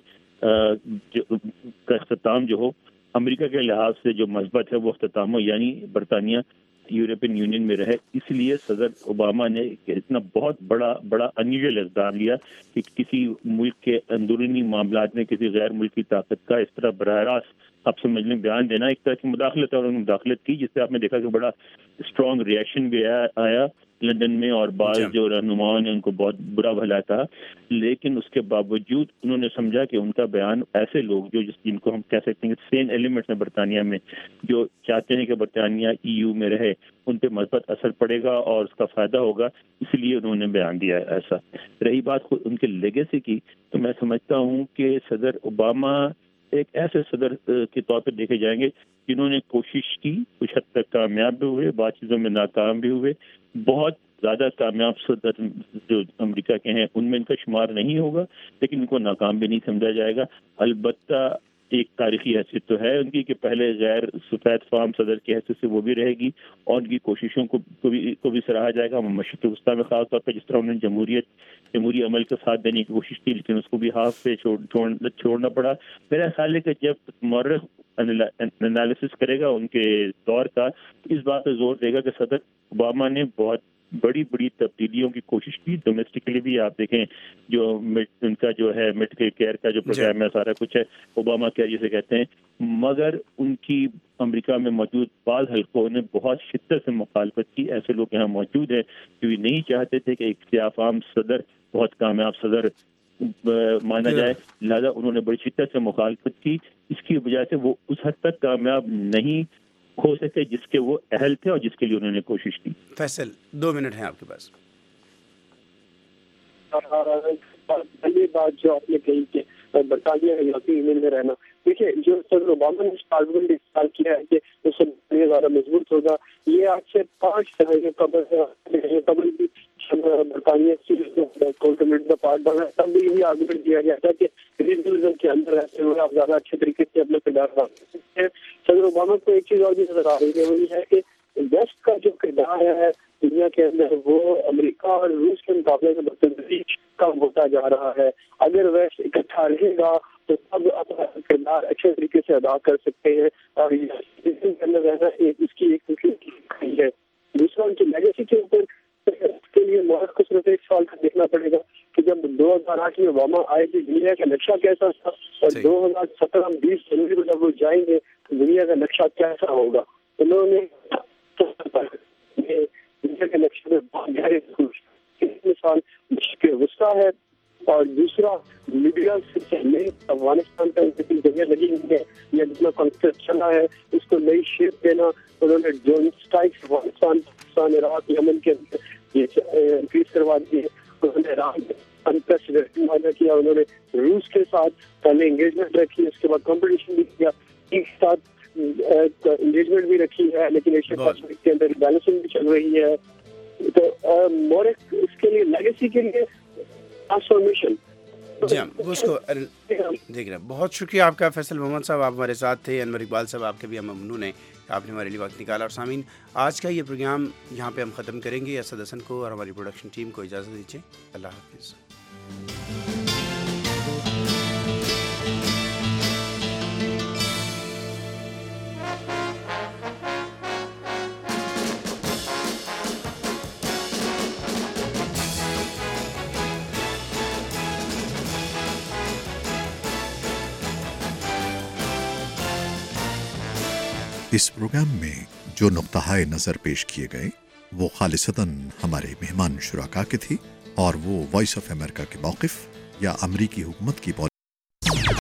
کا اختتام جو ہو امریکہ کے لحاظ سے جو مثبت ہے وہ اختتام ہو, یعنی برطانیہ یورپین یونین میں رہے. اس لیے صدر اوباما نے اتنا بہت بڑا انیوژل اقدام لیا کہ کسی ملک کے اندرونی معاملات میں کسی غیر ملکی طاقت کا اس طرح براہ راست آپ سمجھ لیں بیان دینا ایک طرح کی مداخلت ہے, اور انہوں نے مداخلت کی جس سے آپ نے دیکھا کہ بڑا اسٹرانگ ریئیکشن بھی آیا لندن میں, اور بعض جو رہنماؤں نے ان کو بہت برا بھلا تھا. لیکن اس کے باوجود انہوں نے سمجھا کہ ان کا بیان ایسے لوگ جن کو ہم کہہ سکتے ہیں کہ سین ایلیمنٹس ہیں برطانیہ میں, جو چاہتے ہیں کہ برطانیہ EU میں رہے, ان پہ مثبت اثر پڑے گا اور اس کا فائدہ ہوگا, اس لیے انہوں نے بیان دیا ایسا. رہی بات خود ان کے لیگیسی کی, تو میں سمجھتا ہوں کہ صدر اوباما ایک ایسے صدر کے طور پہ دیکھے جائیں گے جنہوں نے کوشش کی, کچھ حد تک کامیاب بھی ہوئے, بعض چیزوں میں ناکام بھی ہوئے. بہت زیادہ کامیاب صدر جو امریکہ کے ہیں ان میں ان کا شمار نہیں ہوگا, لیکن ان کو ناکام بھی نہیں سمجھا جائے گا. البتہ ایک تاریخی حیثیت تو ہے ان کی کہ پہلے غیر سفید فام صدر کی حیثیت سے وہ بھی رہے گی, اور ان کی کوششوں کو بھی سراہا جائے گا. مشرق وسطیٰ میں خاص طور پہ جس طرح انہوں نے جمہوری عمل کا ساتھ دینے کی کوشش کی, لیکن اس کو بھی ہاف پہ چھوڑنا پڑا. میرا خیال ہے کہ جب مورخ انالیسس کرے گا ان کے دور کا, اس بات پہ زور دے گا کہ صدر اوباما نے بہت بڑی تبدیلیوں کی کوشش کی. ڈومیسٹکلی بھی آپ دیکھیں جو ان کا جو ہے میڈیکل کیئر کا جو پروگرام ہے سارا کچھ ہے اوباما کیئر جسے کہتے ہیں, مگر ان کی امریکہ میں موجود بعض حلقوں نے بہت شدت سے مخالفت کی. ایسے لوگ یہاں موجود ہیں جو نہیں چاہتے تھے کہ ایک سیاہ فام صدر بہت کامیاب صدر مانا جائے, لہذا انہوں نے بڑی شدت سے مخالفت کی. اس کی وجہ سے وہ اس حد تک کامیاب نہیں ہو سکے جس کے وہ اہل تھے اور جس کے لیے انہوں نے کوشش کی. فیصل 2 منٹ ہیں آپ کے پاس. پہلی بات جو آپ نے کہی کہ برطانیہ یورپی یونین میں رہنا, دیکھیے جو صدر اوباما نے پارلیمنٹ استعمال کیا ہے کہ اس سے زیادہ مضبوط ہوگا, یہ آج سے 5 سال قبل بھی برطانیہ کمیونٹی کا پارٹ بنا, تب بھی یہی آرگومنٹ دیا گیا تھا کہ ریجنلزم کے اندر رہتے ہوئے آپ زیادہ اچھے طریقے سے اپنا کردار ادا کر سکتے ہیں. صدر اوباما کو ایک چیز اور بھی نظر آ رہی ہے, وہ یہ ہے کہ ویسٹ کا جو کردار ہے دنیا کے اندر وہ امریکہ اور روس کے مقابلے میں بتدریج کم ہوتا جا رہا ہے. اگر ویسٹ اکٹھا رہے گا تو سب اپنا کردار اچھے طریقے سے ادا کر سکتے ہیں, اور کے اندر رہنا اس کی ایک ہے. دوسرا ان کی لیگیسی کے اوپر کے لیے ملک کو صرف ایک سوال کا دیکھنا پڑے گا کہ جب 2008 میں اوباما آئے تھے دنیا کا نقشہ کیسا تھا, اور 2017-20 جنوری کو جب وہ جائیں گے تو دنیا کا نقشہ کیسا ہوگا. انہوں نے دنیا کے نقشے میں بہت گہرے مثال مشرق وسطیٰ ہے اور دوسرا میڈیا سے پہلے افغانستان کا جتنی جگہ لگی ہوئی ہے یا جتنا کانفلکٹ چلا ہے اس کو نئی شیپ دینا. انہوں نے drone strikes Afghanistan Pakistan Iraq Yemen کے انکریز کروا دیے. انہوں نے عراق میں انپریسیڈنٹڈ معاہدہ کیا. انہوں نے روس کے ساتھ پہلے انگیجمنٹ رکھی, اس کے بعد کمپٹیشن بھی کیا, چین کے ساتھ انگیجمنٹ بھی رکھی ہے, لیکن ایشیا پیسفک کے اندر بیلنسنگ بھی چل رہی ہے. تو مورک اس کے لیے لیگیسی کے لیے ٹرانسفارمیشن. جی ہم اس کو دیکھ رہے ہیں. بہت شکریہ آپ کا فیصل محمد صاحب, آپ ہمارے ساتھ تھے. انور اقبال صاحب آپ کے بھی ہم ممنون ہیں کہ آپ نے ہمارے لیے وقت نکالا. اور سامعین آج کا یہ پروگرام یہاں پہ ہم ختم کریں گے. اسد حسن کو اور ہماری پروڈکشن ٹیم کو اجازت دیجیے. اللہ حافظ. اس پروگرام میں جو نقطۂ نظر پیش کیے گئے وہ خالصتاً ہمارے مہمان شرکا کے تھی اور وہ وائس آف امریکہ کے موقف یا امریکی حکومت کی پالیسی